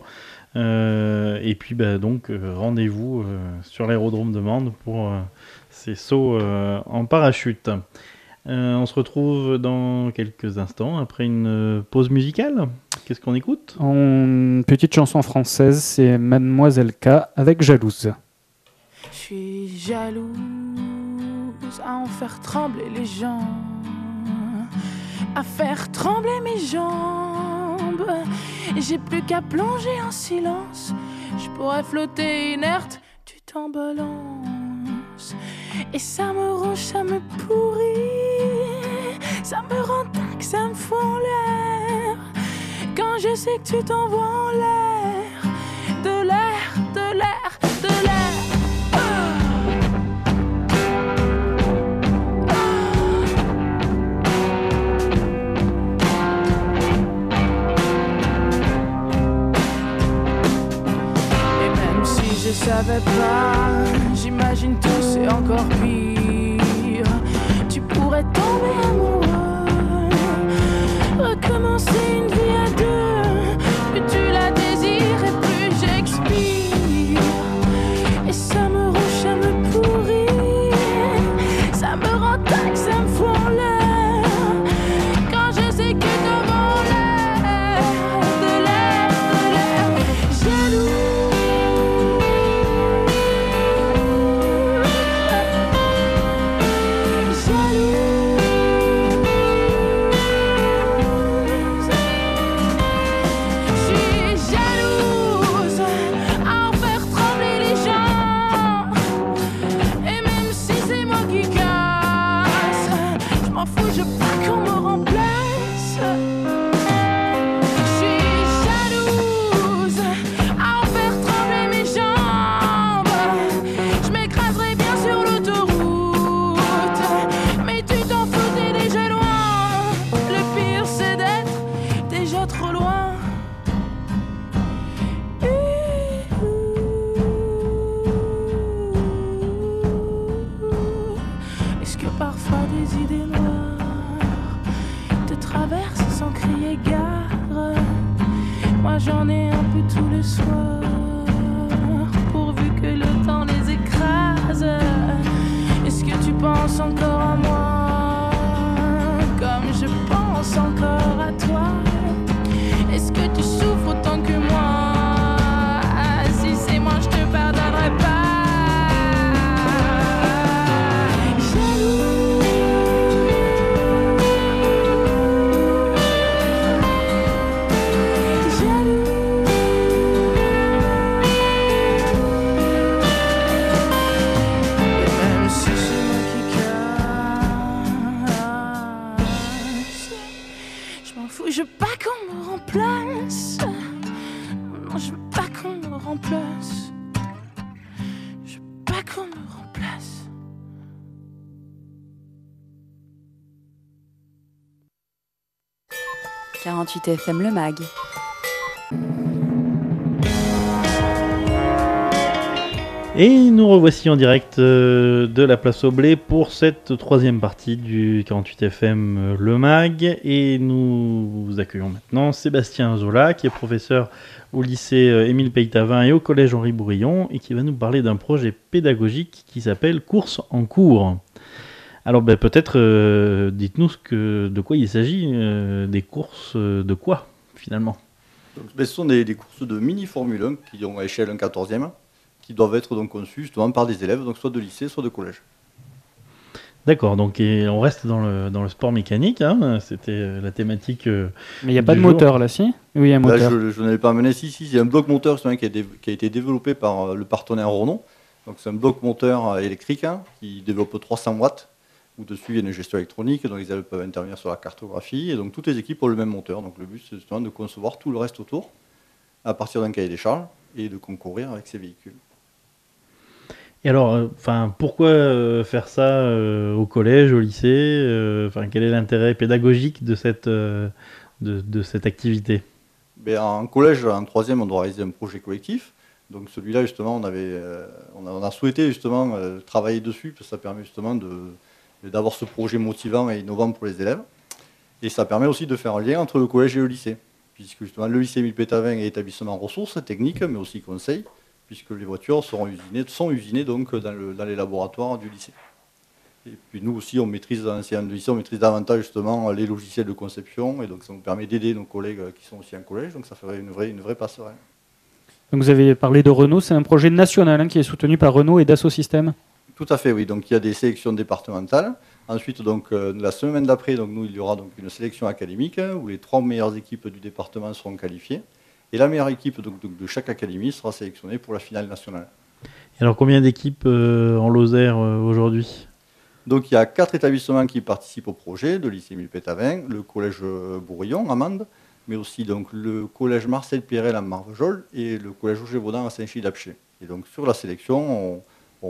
Et puis donc rendez-vous sur l'aérodrome de Mende pour ces sauts en parachute. On se retrouve dans quelques instants après une pause musicale. Qu'est-ce qu'on écoute? Une petite chanson française, c'est Mademoiselle K avec Jalouse. Je suis jalouse à en faire trembler les gens, à faire trembler mes jambes. J'ai plus qu'à plonger en silence, je pourrais flotter inerte, tu t'embalances. Et ça me ronge, ça me pourrit, ça me rend dingue, ça me fout en l'air. Quand je sais que tu t'envoies en l'air, de l'air, de l'air, de l'air. Je savais pas fous, je veux pas qu'on me remplace. Je suis jalouse à en faire trembler mes jambes. Je m'écraserai bien sur l'autoroute, mais tu t'en fous, t'es déjà loin. Le pire c'est d'être déjà trop loin. Est-ce que parfois des idées noires te traversent sans crier gare? Moi j'en ai un peu tous les soirs, pourvu que le temps les écrase. Est-ce que tu penses encore à moi, comme je pense encore à toi? Est-ce que tu souffres autant que moi? Si c'est moi, je te pardonnerai pas. Même si c'est moi qui casse, je m'en fous, je veux pas qu'on me remplace. Non, je veux pas qu'on me remplace. Je veux pas qu'on me remplace. « 48 FM Le Mag ». Et nous revoici en direct de la place au blé pour cette troisième partie du 48 FM Le Mag. Et nous accueillons maintenant Sébastien Zola, qui est professeur au lycée Émile Peytavin et au collège Henri Bourillon, et qui va nous parler d'un projet pédagogique qui s'appelle Course en cours. Alors peut-être dites-nous de quoi il s'agit, des courses de quoi finalement? Donc, ce sont des courses de mini-Formule 1 qui ont à échelle 1/14e, qui doivent être donc conçues justement par des élèves, donc soit de lycée, soit de collège. D'accord, donc on reste dans le sport mécanique, hein, c'était la thématique. Mais il n'y a pas de jour. moteur là, si? Oui, il y a un Là, moteur. je n'avais pas amené. Si, il y a un bloc moteur justement, qui a été développé par le partenaire Renault. Donc, c'est un bloc moteur électrique qui développe 300 watts, où dessus il y a une gestion électronique, donc les élèves peuvent intervenir sur la cartographie, et donc toutes les équipes ont le même moteur. Donc, le but, c'est justement de concevoir tout le reste autour, à partir d'un cahier des charges, et de concourir avec ces véhicules. Et alors, pourquoi faire ça au collège, au lycée? Quel est l'intérêt pédagogique de cette activité? En collège, en troisième, on doit réaliser un projet collectif. Donc celui-là, justement, on a souhaité justement travailler dessus, parce que ça permet justement d'avoir ce projet motivant et innovant pour les élèves. Et ça permet aussi de faire un lien entre le collège et le lycée, puisque justement le lycée Émile Peytavin est établissement ressources techniques, mais aussi conseil, puisque les voitures sont usinées donc dans les laboratoires du lycée. Et puis nous aussi, on maîtrise, en enseignant de lycée, on maîtrise davantage justement les logiciels de conception, et donc ça nous permet d'aider nos collègues qui sont aussi en collège, donc ça ferait une vraie passerelle. Donc vous avez parlé de Renault, c'est un projet national qui est soutenu par Renault et Dassault Systèmes. Tout à fait, oui. Donc il y a des sélections départementales. Ensuite, donc la semaine d'après, il y aura donc une sélection académique où les 3 meilleures équipes du département seront qualifiées. Et la meilleure équipe de chaque académie sera sélectionnée pour la finale nationale. Et alors combien d'équipes en Lozère aujourd'hui? Donc il y a 4 établissements qui participent au projet, le lycée Émile Peytavin, le collège Bourillon à Mende, mais aussi donc, le collège Marcel Pierrel à Marvejols et le collège Auger-Baudin à Saint-Chie-d'Apcher. Et donc sur la sélection,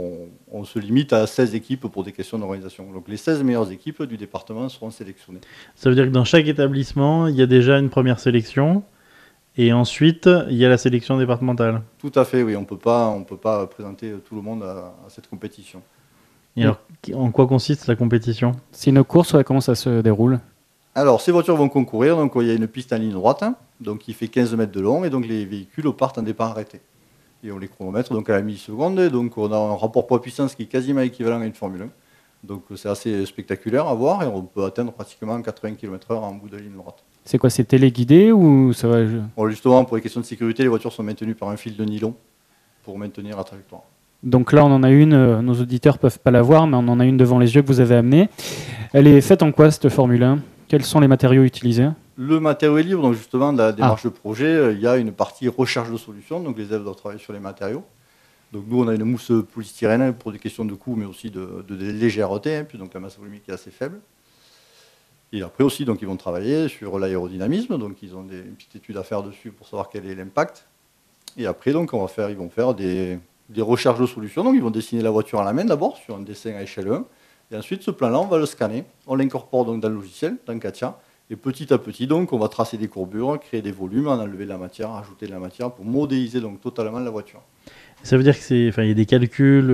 on se limite à 16 équipes pour des questions d'organisation. Donc les 16 meilleures équipes du département seront sélectionnées. Ça veut dire que dans chaque établissement, il y a déjà une première sélection, et ensuite, il y a la sélection départementale. Tout à fait, oui. On peut pas présenter tout le monde à cette compétition. Et alors, en quoi consiste la compétition? C'est une course, comment ça se déroule? Alors, ces voitures vont concourir. Donc, il y a une piste en ligne droite, donc qui fait 15 mètres de long, et donc les véhicules partent en départ arrêté. Et on les chronomètre donc à la milliseconde, et donc on a un rapport poids-puissance qui est quasiment équivalent à une Formule 1. Donc, c'est assez spectaculaire à voir, et on peut atteindre pratiquement 80 km/h en bout de ligne droite. C'est quoi, c'est téléguidé ou ça va? Bon, justement, pour les questions de sécurité, les voitures sont maintenues par un fil de nylon pour maintenir la trajectoire. Donc là, on en a une, nos auditeurs ne peuvent pas la voir, mais on en a une devant les yeux que vous avez amenée. Elle est faite en quoi, cette Formule 1? Quels sont les matériaux utilisés? Le matériau est libre, donc justement, dans la démarche de projet, il y a une partie recherche de solutions, donc les élèves doivent travailler sur les matériaux. Donc nous, on a une mousse polystyrène pour des questions de coût, mais aussi de légèreté, puis donc la masse volumique est assez faible. Et après aussi, donc, ils vont travailler sur l'aérodynamisme, donc ils ont une petite étude à faire dessus pour savoir quel est l'impact. Et après, donc, ils vont faire des recherches de solutions. Donc, ils vont dessiner la voiture à la main d'abord, sur un dessin à échelle 1. Et ensuite, ce plan-là, on va le scanner. On l'incorpore donc dans le logiciel, dans Katia. Et petit à petit, donc, on va tracer des courbures, créer des volumes, en enlever de la matière, ajouter de la matière pour modéliser donc, totalement la voiture. Ça veut dire qu'il y a des calculs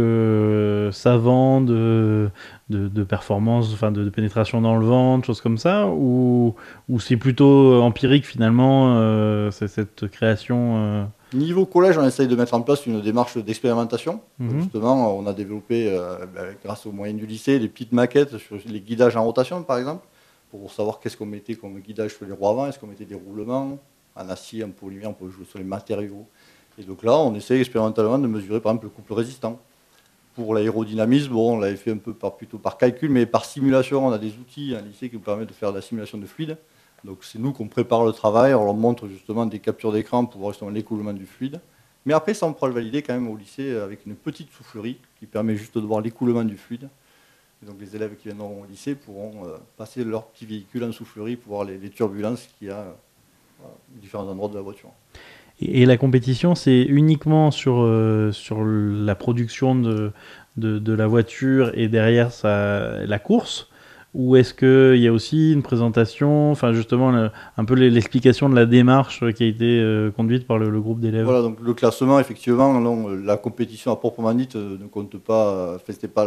savants de performance, de pénétration dans le ventre, choses comme ça, ou c'est plutôt empirique finalement, cette création Niveau collège, on essaye de mettre en place une démarche d'expérimentation. Mhm. Justement, on a développé, grâce aux moyens du lycée, des petites maquettes sur les guidages en rotation, par exemple, pour savoir qu'est-ce qu'on mettait comme guidage sur les roues avant, est-ce qu'on mettait des roulements en acier, en polymère, on peut jouer sur les matériaux. Et donc là, on essaye expérimentalement de mesurer, par exemple, le couple résistant. Pour l'aérodynamisme, bon, on l'avait fait un peu plutôt par calcul, mais par simulation, on a des outils à lycée qui nous permettent de faire de la simulation de fluide. Donc c'est nous qu'on prépare le travail, on leur montre justement des captures d'écran pour voir justement l'écoulement du fluide. Mais après, ça, on pourra le valider quand même au lycée avec une petite soufflerie qui permet juste de voir l'écoulement du fluide. Et donc les élèves qui viendront au lycée pourront passer leur petit véhicule en soufflerie pour voir les turbulences qu'il y a à différents endroits de la voiture. Et la compétition, c'est uniquement sur la production de la voiture et derrière la course, ou est-ce qu'il y a aussi une présentation, enfin justement un peu l'explication de la démarche qui a été conduite par le groupe d'élèves? Voilà, donc le classement, effectivement, non, la compétition à proprement dite ne compte pas, c'était pas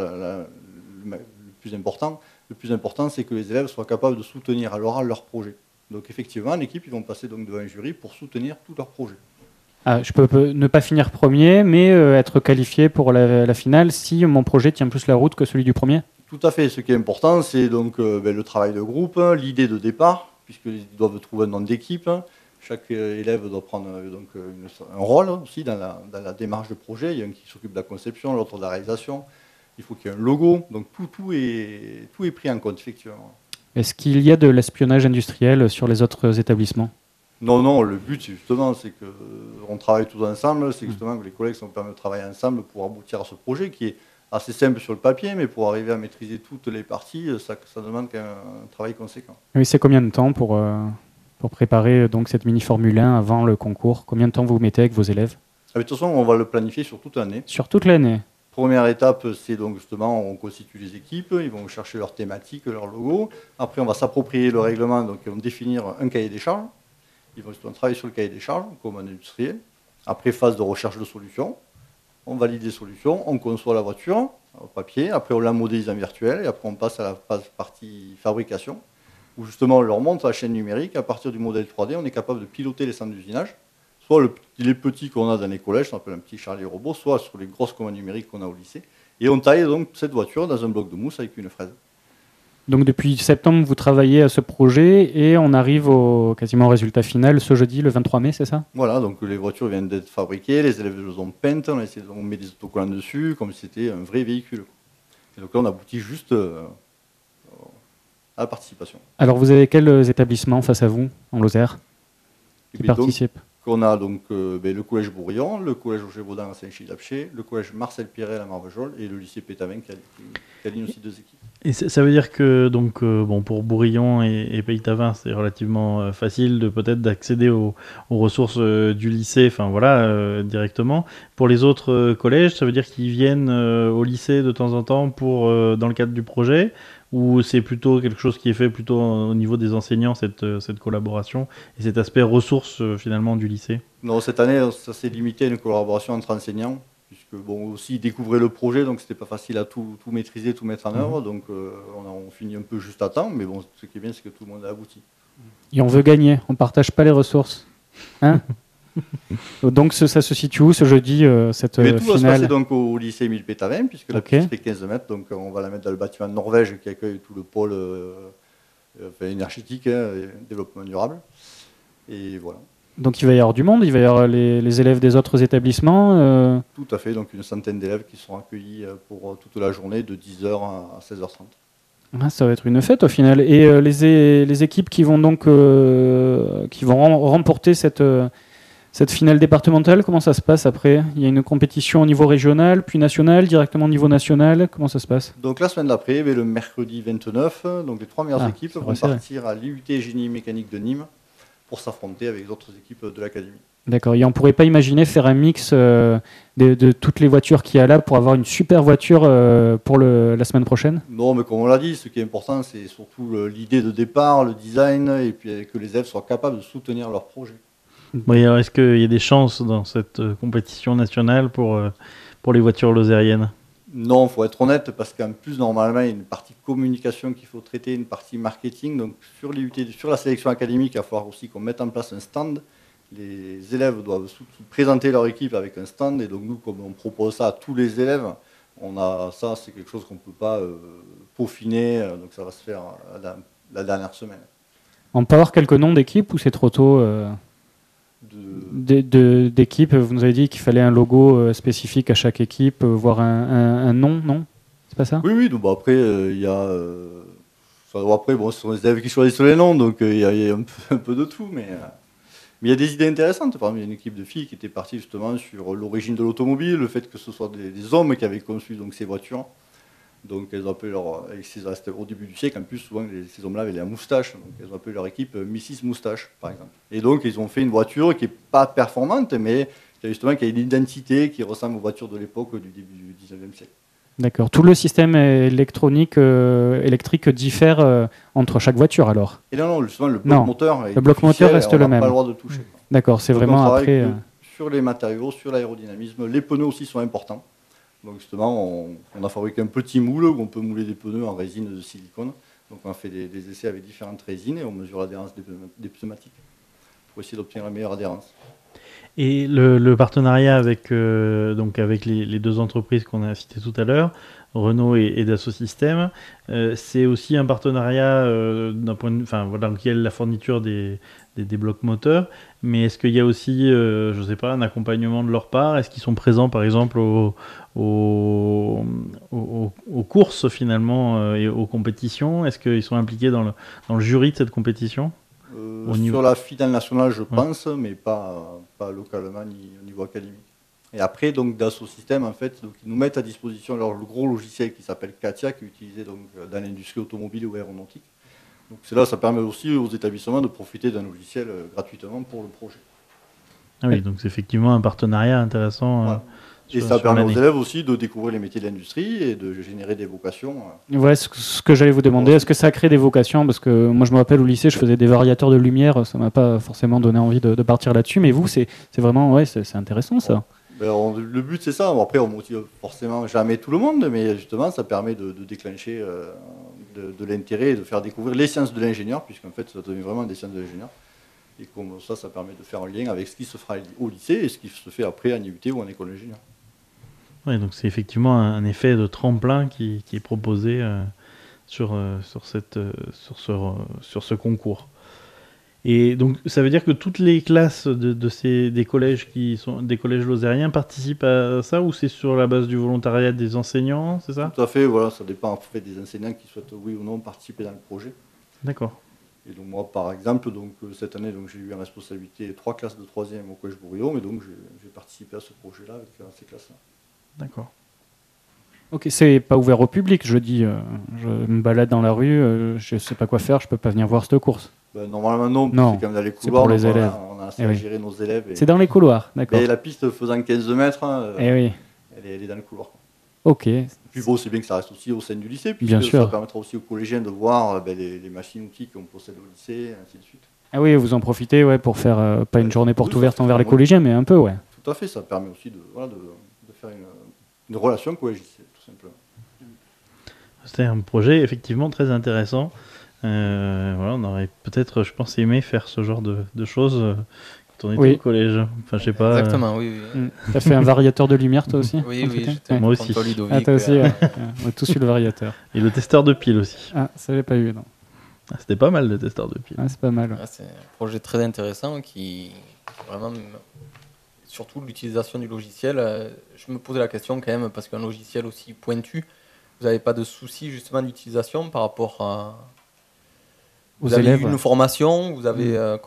le plus important. Le plus important, c'est que les élèves soient capables de soutenir à l'oral leur projet. Donc effectivement, l'équipe, ils vont passer donc devant un jury pour soutenir tout leur projet. Ah, je peux ne pas finir premier, mais être qualifié pour la finale si mon projet tient plus la route que celui du premier? Tout à fait. Ce qui est important, c'est donc le travail de groupe, l'idée de départ, puisqu'ils doivent trouver un nom d'équipe. Chaque élève doit prendre un rôle aussi dans la démarche de projet. Il y a un qui s'occupe de la conception, l'autre de la réalisation. Il faut qu'il y ait un logo. Donc tout est pris en compte, effectivement. Est-ce qu'il y a de l'espionnage industriel sur les autres établissements? Non, le but, c'est qu'on travaille tous ensemble. C'est justement que les collègues sont permis de travailler ensemble pour aboutir à ce projet qui est assez simple sur le papier, mais pour arriver à maîtriser toutes les parties, ça demande quand même un travail conséquent. Oui, c'est combien de temps pour préparer donc cette mini-Formule 1 avant le concours? Combien de temps vous mettez avec vos élèves? De toute façon, on va le planifier sur toute l'année. Sur toute l'année? Première étape, c'est donc justement, on constitue les équipes, ils vont chercher leur thématique, leur logo. Après, on va s'approprier le règlement, donc ils vont définir un cahier des charges. Ils vont justement travailler sur le cahier des charges, comme un industriel. Après, phase de recherche de solutions. On valide les solutions, on conçoit la voiture au papier, après on la modélise en virtuel, et après on passe à la partie fabrication, où justement on leur montre la chaîne numérique. À partir du modèle 3D, on est capable de piloter les centres d'usinage, soit les petits qu'on a dans les collèges, on appelle un petit Charlie robot, soit sur les grosses commandes numériques qu'on a au lycée. Et on taille donc cette voiture dans un bloc de mousse avec une fraise. Donc depuis septembre, vous travaillez à ce projet et on arrive quasiment au résultat final ce jeudi, le 23 mai, c'est ça? Voilà, donc les voitures viennent d'être fabriquées, les élèves les ont peintes, on met des autocollants dessus comme si c'était un vrai véhicule. Et donc là, on aboutit juste à la participation. Alors vous avez quels établissements face à vous, en Lozère, qui Et donc, participent? on a donc le collège Bourillon, le collège Roger-Baudin à Saint-Chil-d'Apcher, le collège Marcel Piret à Marvejols et le lycée Pétavin qui aligne aussi deux équipes. Et ça veut dire que donc pour Bourillon et Pétavin, c'est relativement facile peut-être d'accéder aux ressources du lycée, enfin voilà, directement. Pour les autres collèges, ça veut dire qu'ils viennent au lycée de temps en temps dans le cadre du projet, ou c'est plutôt quelque chose qui est fait plutôt au niveau des enseignants, cette collaboration et cet aspect ressources finalement du lycée? Non, cette année, ça s'est limité à une collaboration entre enseignants, puisque aussi ils découvraient le projet, donc c'était pas facile à tout maîtriser, tout mettre en œuvre, donc on finit un peu juste à temps, mais bon, ce qui est bien, c'est que tout le monde a abouti. Et on veut gagner, on partage pas les ressources, hein? Donc ça se situe où ce jeudi, cette Mais tout finale? va se passer donc au lycée Émile Pétavin, puisque la Ok. piste fait 15 mètres, donc on va la mettre dans le bâtiment de Norvège qui accueille tout le pôle énergétique, développement durable, et voilà. Donc il va y avoir du monde, il va y avoir les élèves des autres établissements. Tout à fait, donc une centaine d'élèves qui seront accueillis pour toute la journée de 10h à 16h30. Ah, ça va être une fête au final. Et les équipes qui vont donc remporter Cette finale départementale, comment ça se passe après? Il y a une compétition au niveau régional, puis national, directement au niveau national. Comment ça se passe? Donc la semaine d'après, le mercredi 29, donc les 3 meilleures équipes c'est vont vrai, c'est vrai. partir à l'IUT Génie mécanique de Nîmes pour s'affronter avec les autres équipes de l'académie. D'accord. Et on pourrait pas imaginer faire un mix de toutes les voitures qu'il y a là pour avoir une super voiture pour la semaine prochaine? Non, mais comme on l'a dit, ce qui est important, c'est surtout l'idée de départ, le design, et puis que les élèves soient capables de soutenir leur projet. Oui, alors est-ce qu'il y a des chances dans cette compétition nationale pour les voitures lozériennes? Non, il faut être honnête, parce qu'en plus, normalement, il y a une partie communication qu'il faut traiter, une partie marketing. Donc, sur l'IUT, sur la sélection académique, il va falloir aussi qu'on mette en place un stand. Les élèves doivent présenter leur équipe avec un stand. Et donc, nous, comme on propose ça à tous les élèves, ça, c'est quelque chose qu'on ne peut pas peaufiner. Donc, ça va se faire la dernière semaine. On peut avoir quelques noms d'équipes ou c'est trop tôt d'équipes? Vous nous avez dit qu'il fallait un logo spécifique à chaque équipe, voire un nom, non? C'est pas ça? Oui, donc après, il y a... après, ce sont les élèves qui choisissent les noms, donc il y a un peu de tout, mais il y a des idées intéressantes. Par exemple, il y a une équipe de filles qui était partie justement sur l'origine de l'automobile, le fait que ce soit des hommes qui avaient conçu donc, ces voitures. Donc elles ont appelé c'était au début du siècle, en plus souvent ces hommes-là avaient la moustache, donc elles ont appelé leur équipe Mrs Moustache par exemple. Et donc ils ont fait une voiture qui n'est pas performante, mais qui a une identité qui ressemble aux voitures de l'époque du début du 19e siècle. D'accord. Tout le système électrique diffère entre chaque voiture alors? Et non, justement le bloc moteur le bloc moteur reste le même. On n'a pas le droit de toucher. D'accord, c'est donc vraiment on travaille après... sur les matériaux, sur l'aérodynamisme, les pneus aussi sont importants. Donc justement, on a fabriqué un petit moule où on peut mouler des pneus en résine de silicone. Donc on a fait des essais avec différentes résines et on mesure l'adhérence des pneumatiques pour essayer d'obtenir la meilleure adhérence. Et le partenariat avec les deux entreprises qu'on a citées tout à l'heure, Renault et Dassault Systèmes, c'est aussi un partenariat d'un point de, dans lequel la fourniture des blocs moteurs, mais est-ce qu'il y a aussi, je sais pas, un accompagnement de leur part? Est-ce qu'ils sont présents par exemple aux courses finalement et aux compétitions? Est-ce qu'ils sont impliqués dans le jury de cette compétition? Sur la finale nationale, je pense, mais pas localement ni au niveau académique. Et après, donc, Dassault Systèmes, en fait, donc, ils nous mettent à disposition le gros logiciel qui s'appelle Katia, qui est utilisé donc, dans l'industrie automobile ou aéronautique. Donc, ça permet aussi aux établissements de profiter d'un logiciel gratuitement pour le projet. Ah oui, donc c'est effectivement un partenariat intéressant. Voilà. Et ça permet aux élèves aussi de découvrir les métiers de l'industrie et de générer des vocations. Ouais, ce que j'allais vous demander, est-ce que ça crée des vocations? Parce que moi, je me rappelle au lycée, je faisais des variateurs de lumière, ça m'a pas forcément donné envie de partir là-dessus, mais vous, c'est vraiment, ouais, c'est intéressant ça. Le but, c'est ça. Après, on motive forcément jamais tout le monde, mais justement, ça permet de déclencher de l'intérêt et de faire découvrir les sciences de l'ingénieur, puisqu'en fait, ça devient vraiment des sciences de l'ingénieur. Et comme ça permet de faire un lien avec ce qui se fera au lycée et ce qui se fait après en IUT ou en école d'ingénieur. Oui, donc c'est effectivement un effet de tremplin qui est proposé sur ce concours. Et donc ça veut dire que toutes les classes des collèges des collèges lozériens participent à ça, ou c'est sur la base du volontariat des enseignants, c'est ça? Tout à fait, voilà, ça dépend en fait des enseignants qui souhaitent oui ou non participer dans le projet. D'accord. Et donc moi par exemple, donc, cette année j'ai eu en responsabilité 3 classes de 3e au collège Bourillon, et donc j'ai participé à ce projet-là avec ces classes-là. D'accord. Ok, c'est pas ouvert au public, je dis, je me balade dans la rue, je sais pas quoi faire, je peux pas venir voir cette course. Normalement non, c'est quand même dans les couloirs, c'est pour les élèves. On a assez à gérer nos élèves. C'est dans les couloirs, d'accord. Et la piste faisant 15 mètres, oui. elle est dans le couloir. Ok. Puis bon, c'est bien que ça reste aussi au sein du lycée, puisque bien sûr. Ça permettra aussi aux collégiens de voir les machines-outils qu'on possède au lycée, et ainsi de suite. Ah oui, vous en profitez pour faire pas une journée porte ouverte envers les collégiens, mais un peu, ouais. Tout à fait, ça permet aussi de faire une relation collégienne, tout simplement. C'était un projet effectivement très intéressant. On aurait peut-être, je pense, aimé faire ce genre de choses quand on était au collège. Enfin, je sais pas. Exactement, oui. T'as fait un variateur de lumière, toi aussi? Oui, j'étais moi aussi. Ah, toi aussi, ouais. On a tous eu le variateur. Et le testeur de piles aussi. Ah, ça j'ai pas eu, non. Ah, c'était pas mal le testeur de piles. Ah, c'est pas mal. Ouais. C'est un projet très intéressant qui vraiment, surtout l'utilisation du logiciel. Je me posais la question quand même, parce qu'un logiciel aussi pointu, vous n'avez pas de soucis justement d'utilisation par rapport à... Vous avez eu une formation, vous avez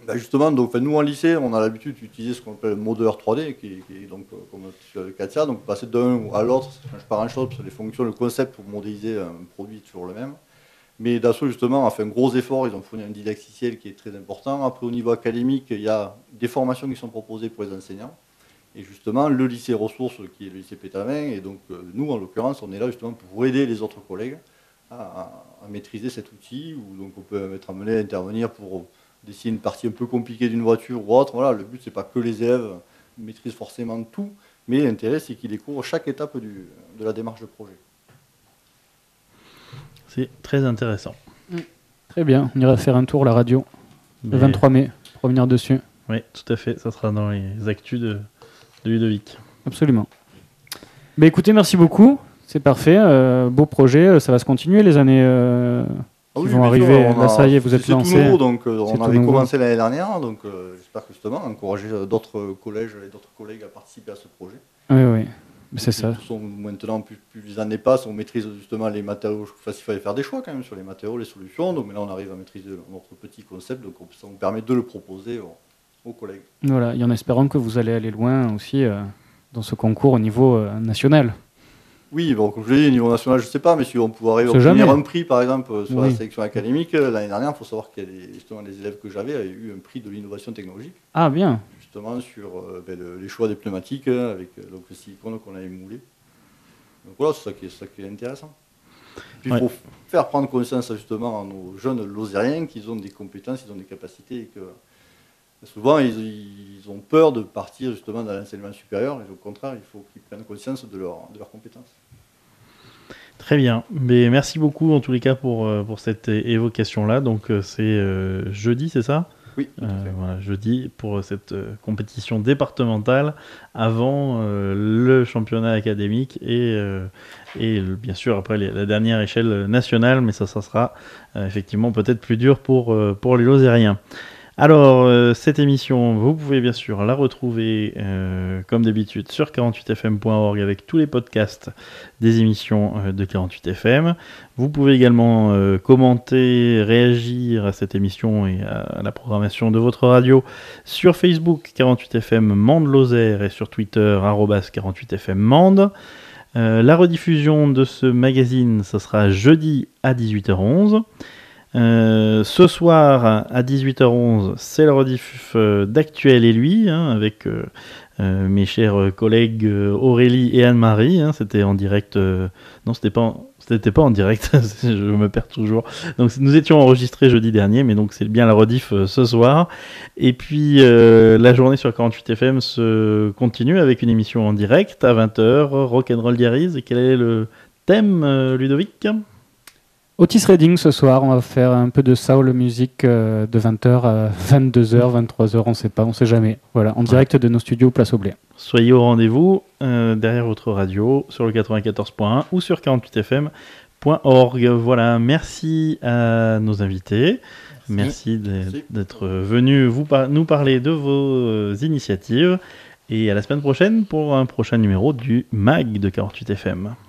Justement, donc, nous en lycée, on a l'habitude d'utiliser ce qu'on appelle le modeur 3D, qui est donc comme sur le CATIA, donc passer d'un à l'autre, ça ne change pas grand-chose, parce que les fonctions, le concept pour modéliser un produit est toujours le même. Mais Dassault, justement, a fait un gros effort, ils ont fourni un didacticiel qui est très important. Après, au niveau académique, il y a des formations qui sont proposées pour les enseignants. Et justement, le lycée ressources, qui est le lycée Pétalin, et donc nous, en l'occurrence, on est là justement pour aider les autres collègues à maîtriser cet outil, où donc on peut être amené à intervenir pour dessiner une partie un peu compliquée d'une voiture ou autre. Voilà, le but, c'est pas que les élèves maîtrisent forcément tout, mais l'intérêt, c'est qu'ils découvrent chaque étape de la démarche de projet. C'est très intéressant. Très bien, on ira faire un tour à la radio le 23 mai pour revenir dessus. Oui, tout à fait, ça sera dans les actus de Ludovic. Absolument. Mais écoutez, merci beaucoup, c'est parfait, beau projet, ça va se continuer les années qui vont arriver. Là, ça y est, vous êtes lancé. C'est tout nouveau, donc on avait commencé l'année dernière, donc j'espère que justement encourager d'autres collèges et d'autres collègues à participer à ce projet. Oui, c'est ça. Maintenant, plus les années passent, on maîtrise justement les matériaux. Il fallait faire des choix quand même sur les matériaux, les solutions. Donc maintenant, on arrive à maîtriser notre petit concept. Donc ça nous permet de le proposer aux collègues. Voilà, et en espérant que vous allez aller loin aussi dans ce concours au niveau national. Oui, bon, comme je l'ai dit, au niveau national, je ne sais pas, mais si on pouvait arriver à obtenir un prix, par exemple, sur la sélection académique, l'année dernière, il faut savoir qu'il y a justement les élèves que j'avais avaient eu un prix de l'innovation technologique. Ah, bien. Justement sur les choix des pneumatiques avec donc, le silicone qu'on avait moulé. Donc voilà, c'est ça qui est intéressant. Puis il faut faire prendre conscience justement à nos jeunes lozériens qu'ils ont des compétences, ils ont des capacités et que souvent ils ont peur de partir justement dans l'enseignement supérieur et au contraire il faut qu'ils prennent conscience de leurs compétences. Très bien, mais merci beaucoup en tous les cas pour cette évocation-là. Donc c'est jeudi, c'est ça ? Oui, voilà, jeudi pour cette compétition départementale avant le championnat académique et bien sûr après la dernière échelle nationale, mais ça sera effectivement peut-être plus dur pour les Lozériens. Alors, cette émission, vous pouvez bien sûr la retrouver comme d'habitude sur 48fm.org avec tous les podcasts des émissions de 48fm. Vous pouvez également commenter, réagir à cette émission et à la programmation de votre radio sur Facebook 48fm Mende Lozère et sur Twitter @48fm Mende. La rediffusion de ce magazine, ce sera jeudi à 18h11. Ce soir à 18h11, c'est le rediff d'Actuel et lui, avec mes chers collègues Aurélie et Anne-Marie. C'était en direct. Non, c'était pas en direct. Je me perds toujours. Donc nous étions enregistrés jeudi dernier, mais donc c'est bien la rediff ce soir. Et puis la journée sur 48FM se continue avec une émission en direct à 20h, Rock'n'Roll Diaries. Et quel est le thème, Ludovic ? Otis Redding ce soir, on va faire un peu de soul music de 20h à 22h, 23h, on sait jamais. Voilà, en direct de nos studios Place au Blé. Soyez au rendez-vous derrière votre radio sur le 94.1 ou sur 48fm.org. Voilà, merci à nos invités. Merci d'être venus nous parler de vos initiatives. Et à la semaine prochaine pour un prochain numéro du MAG de 48FM.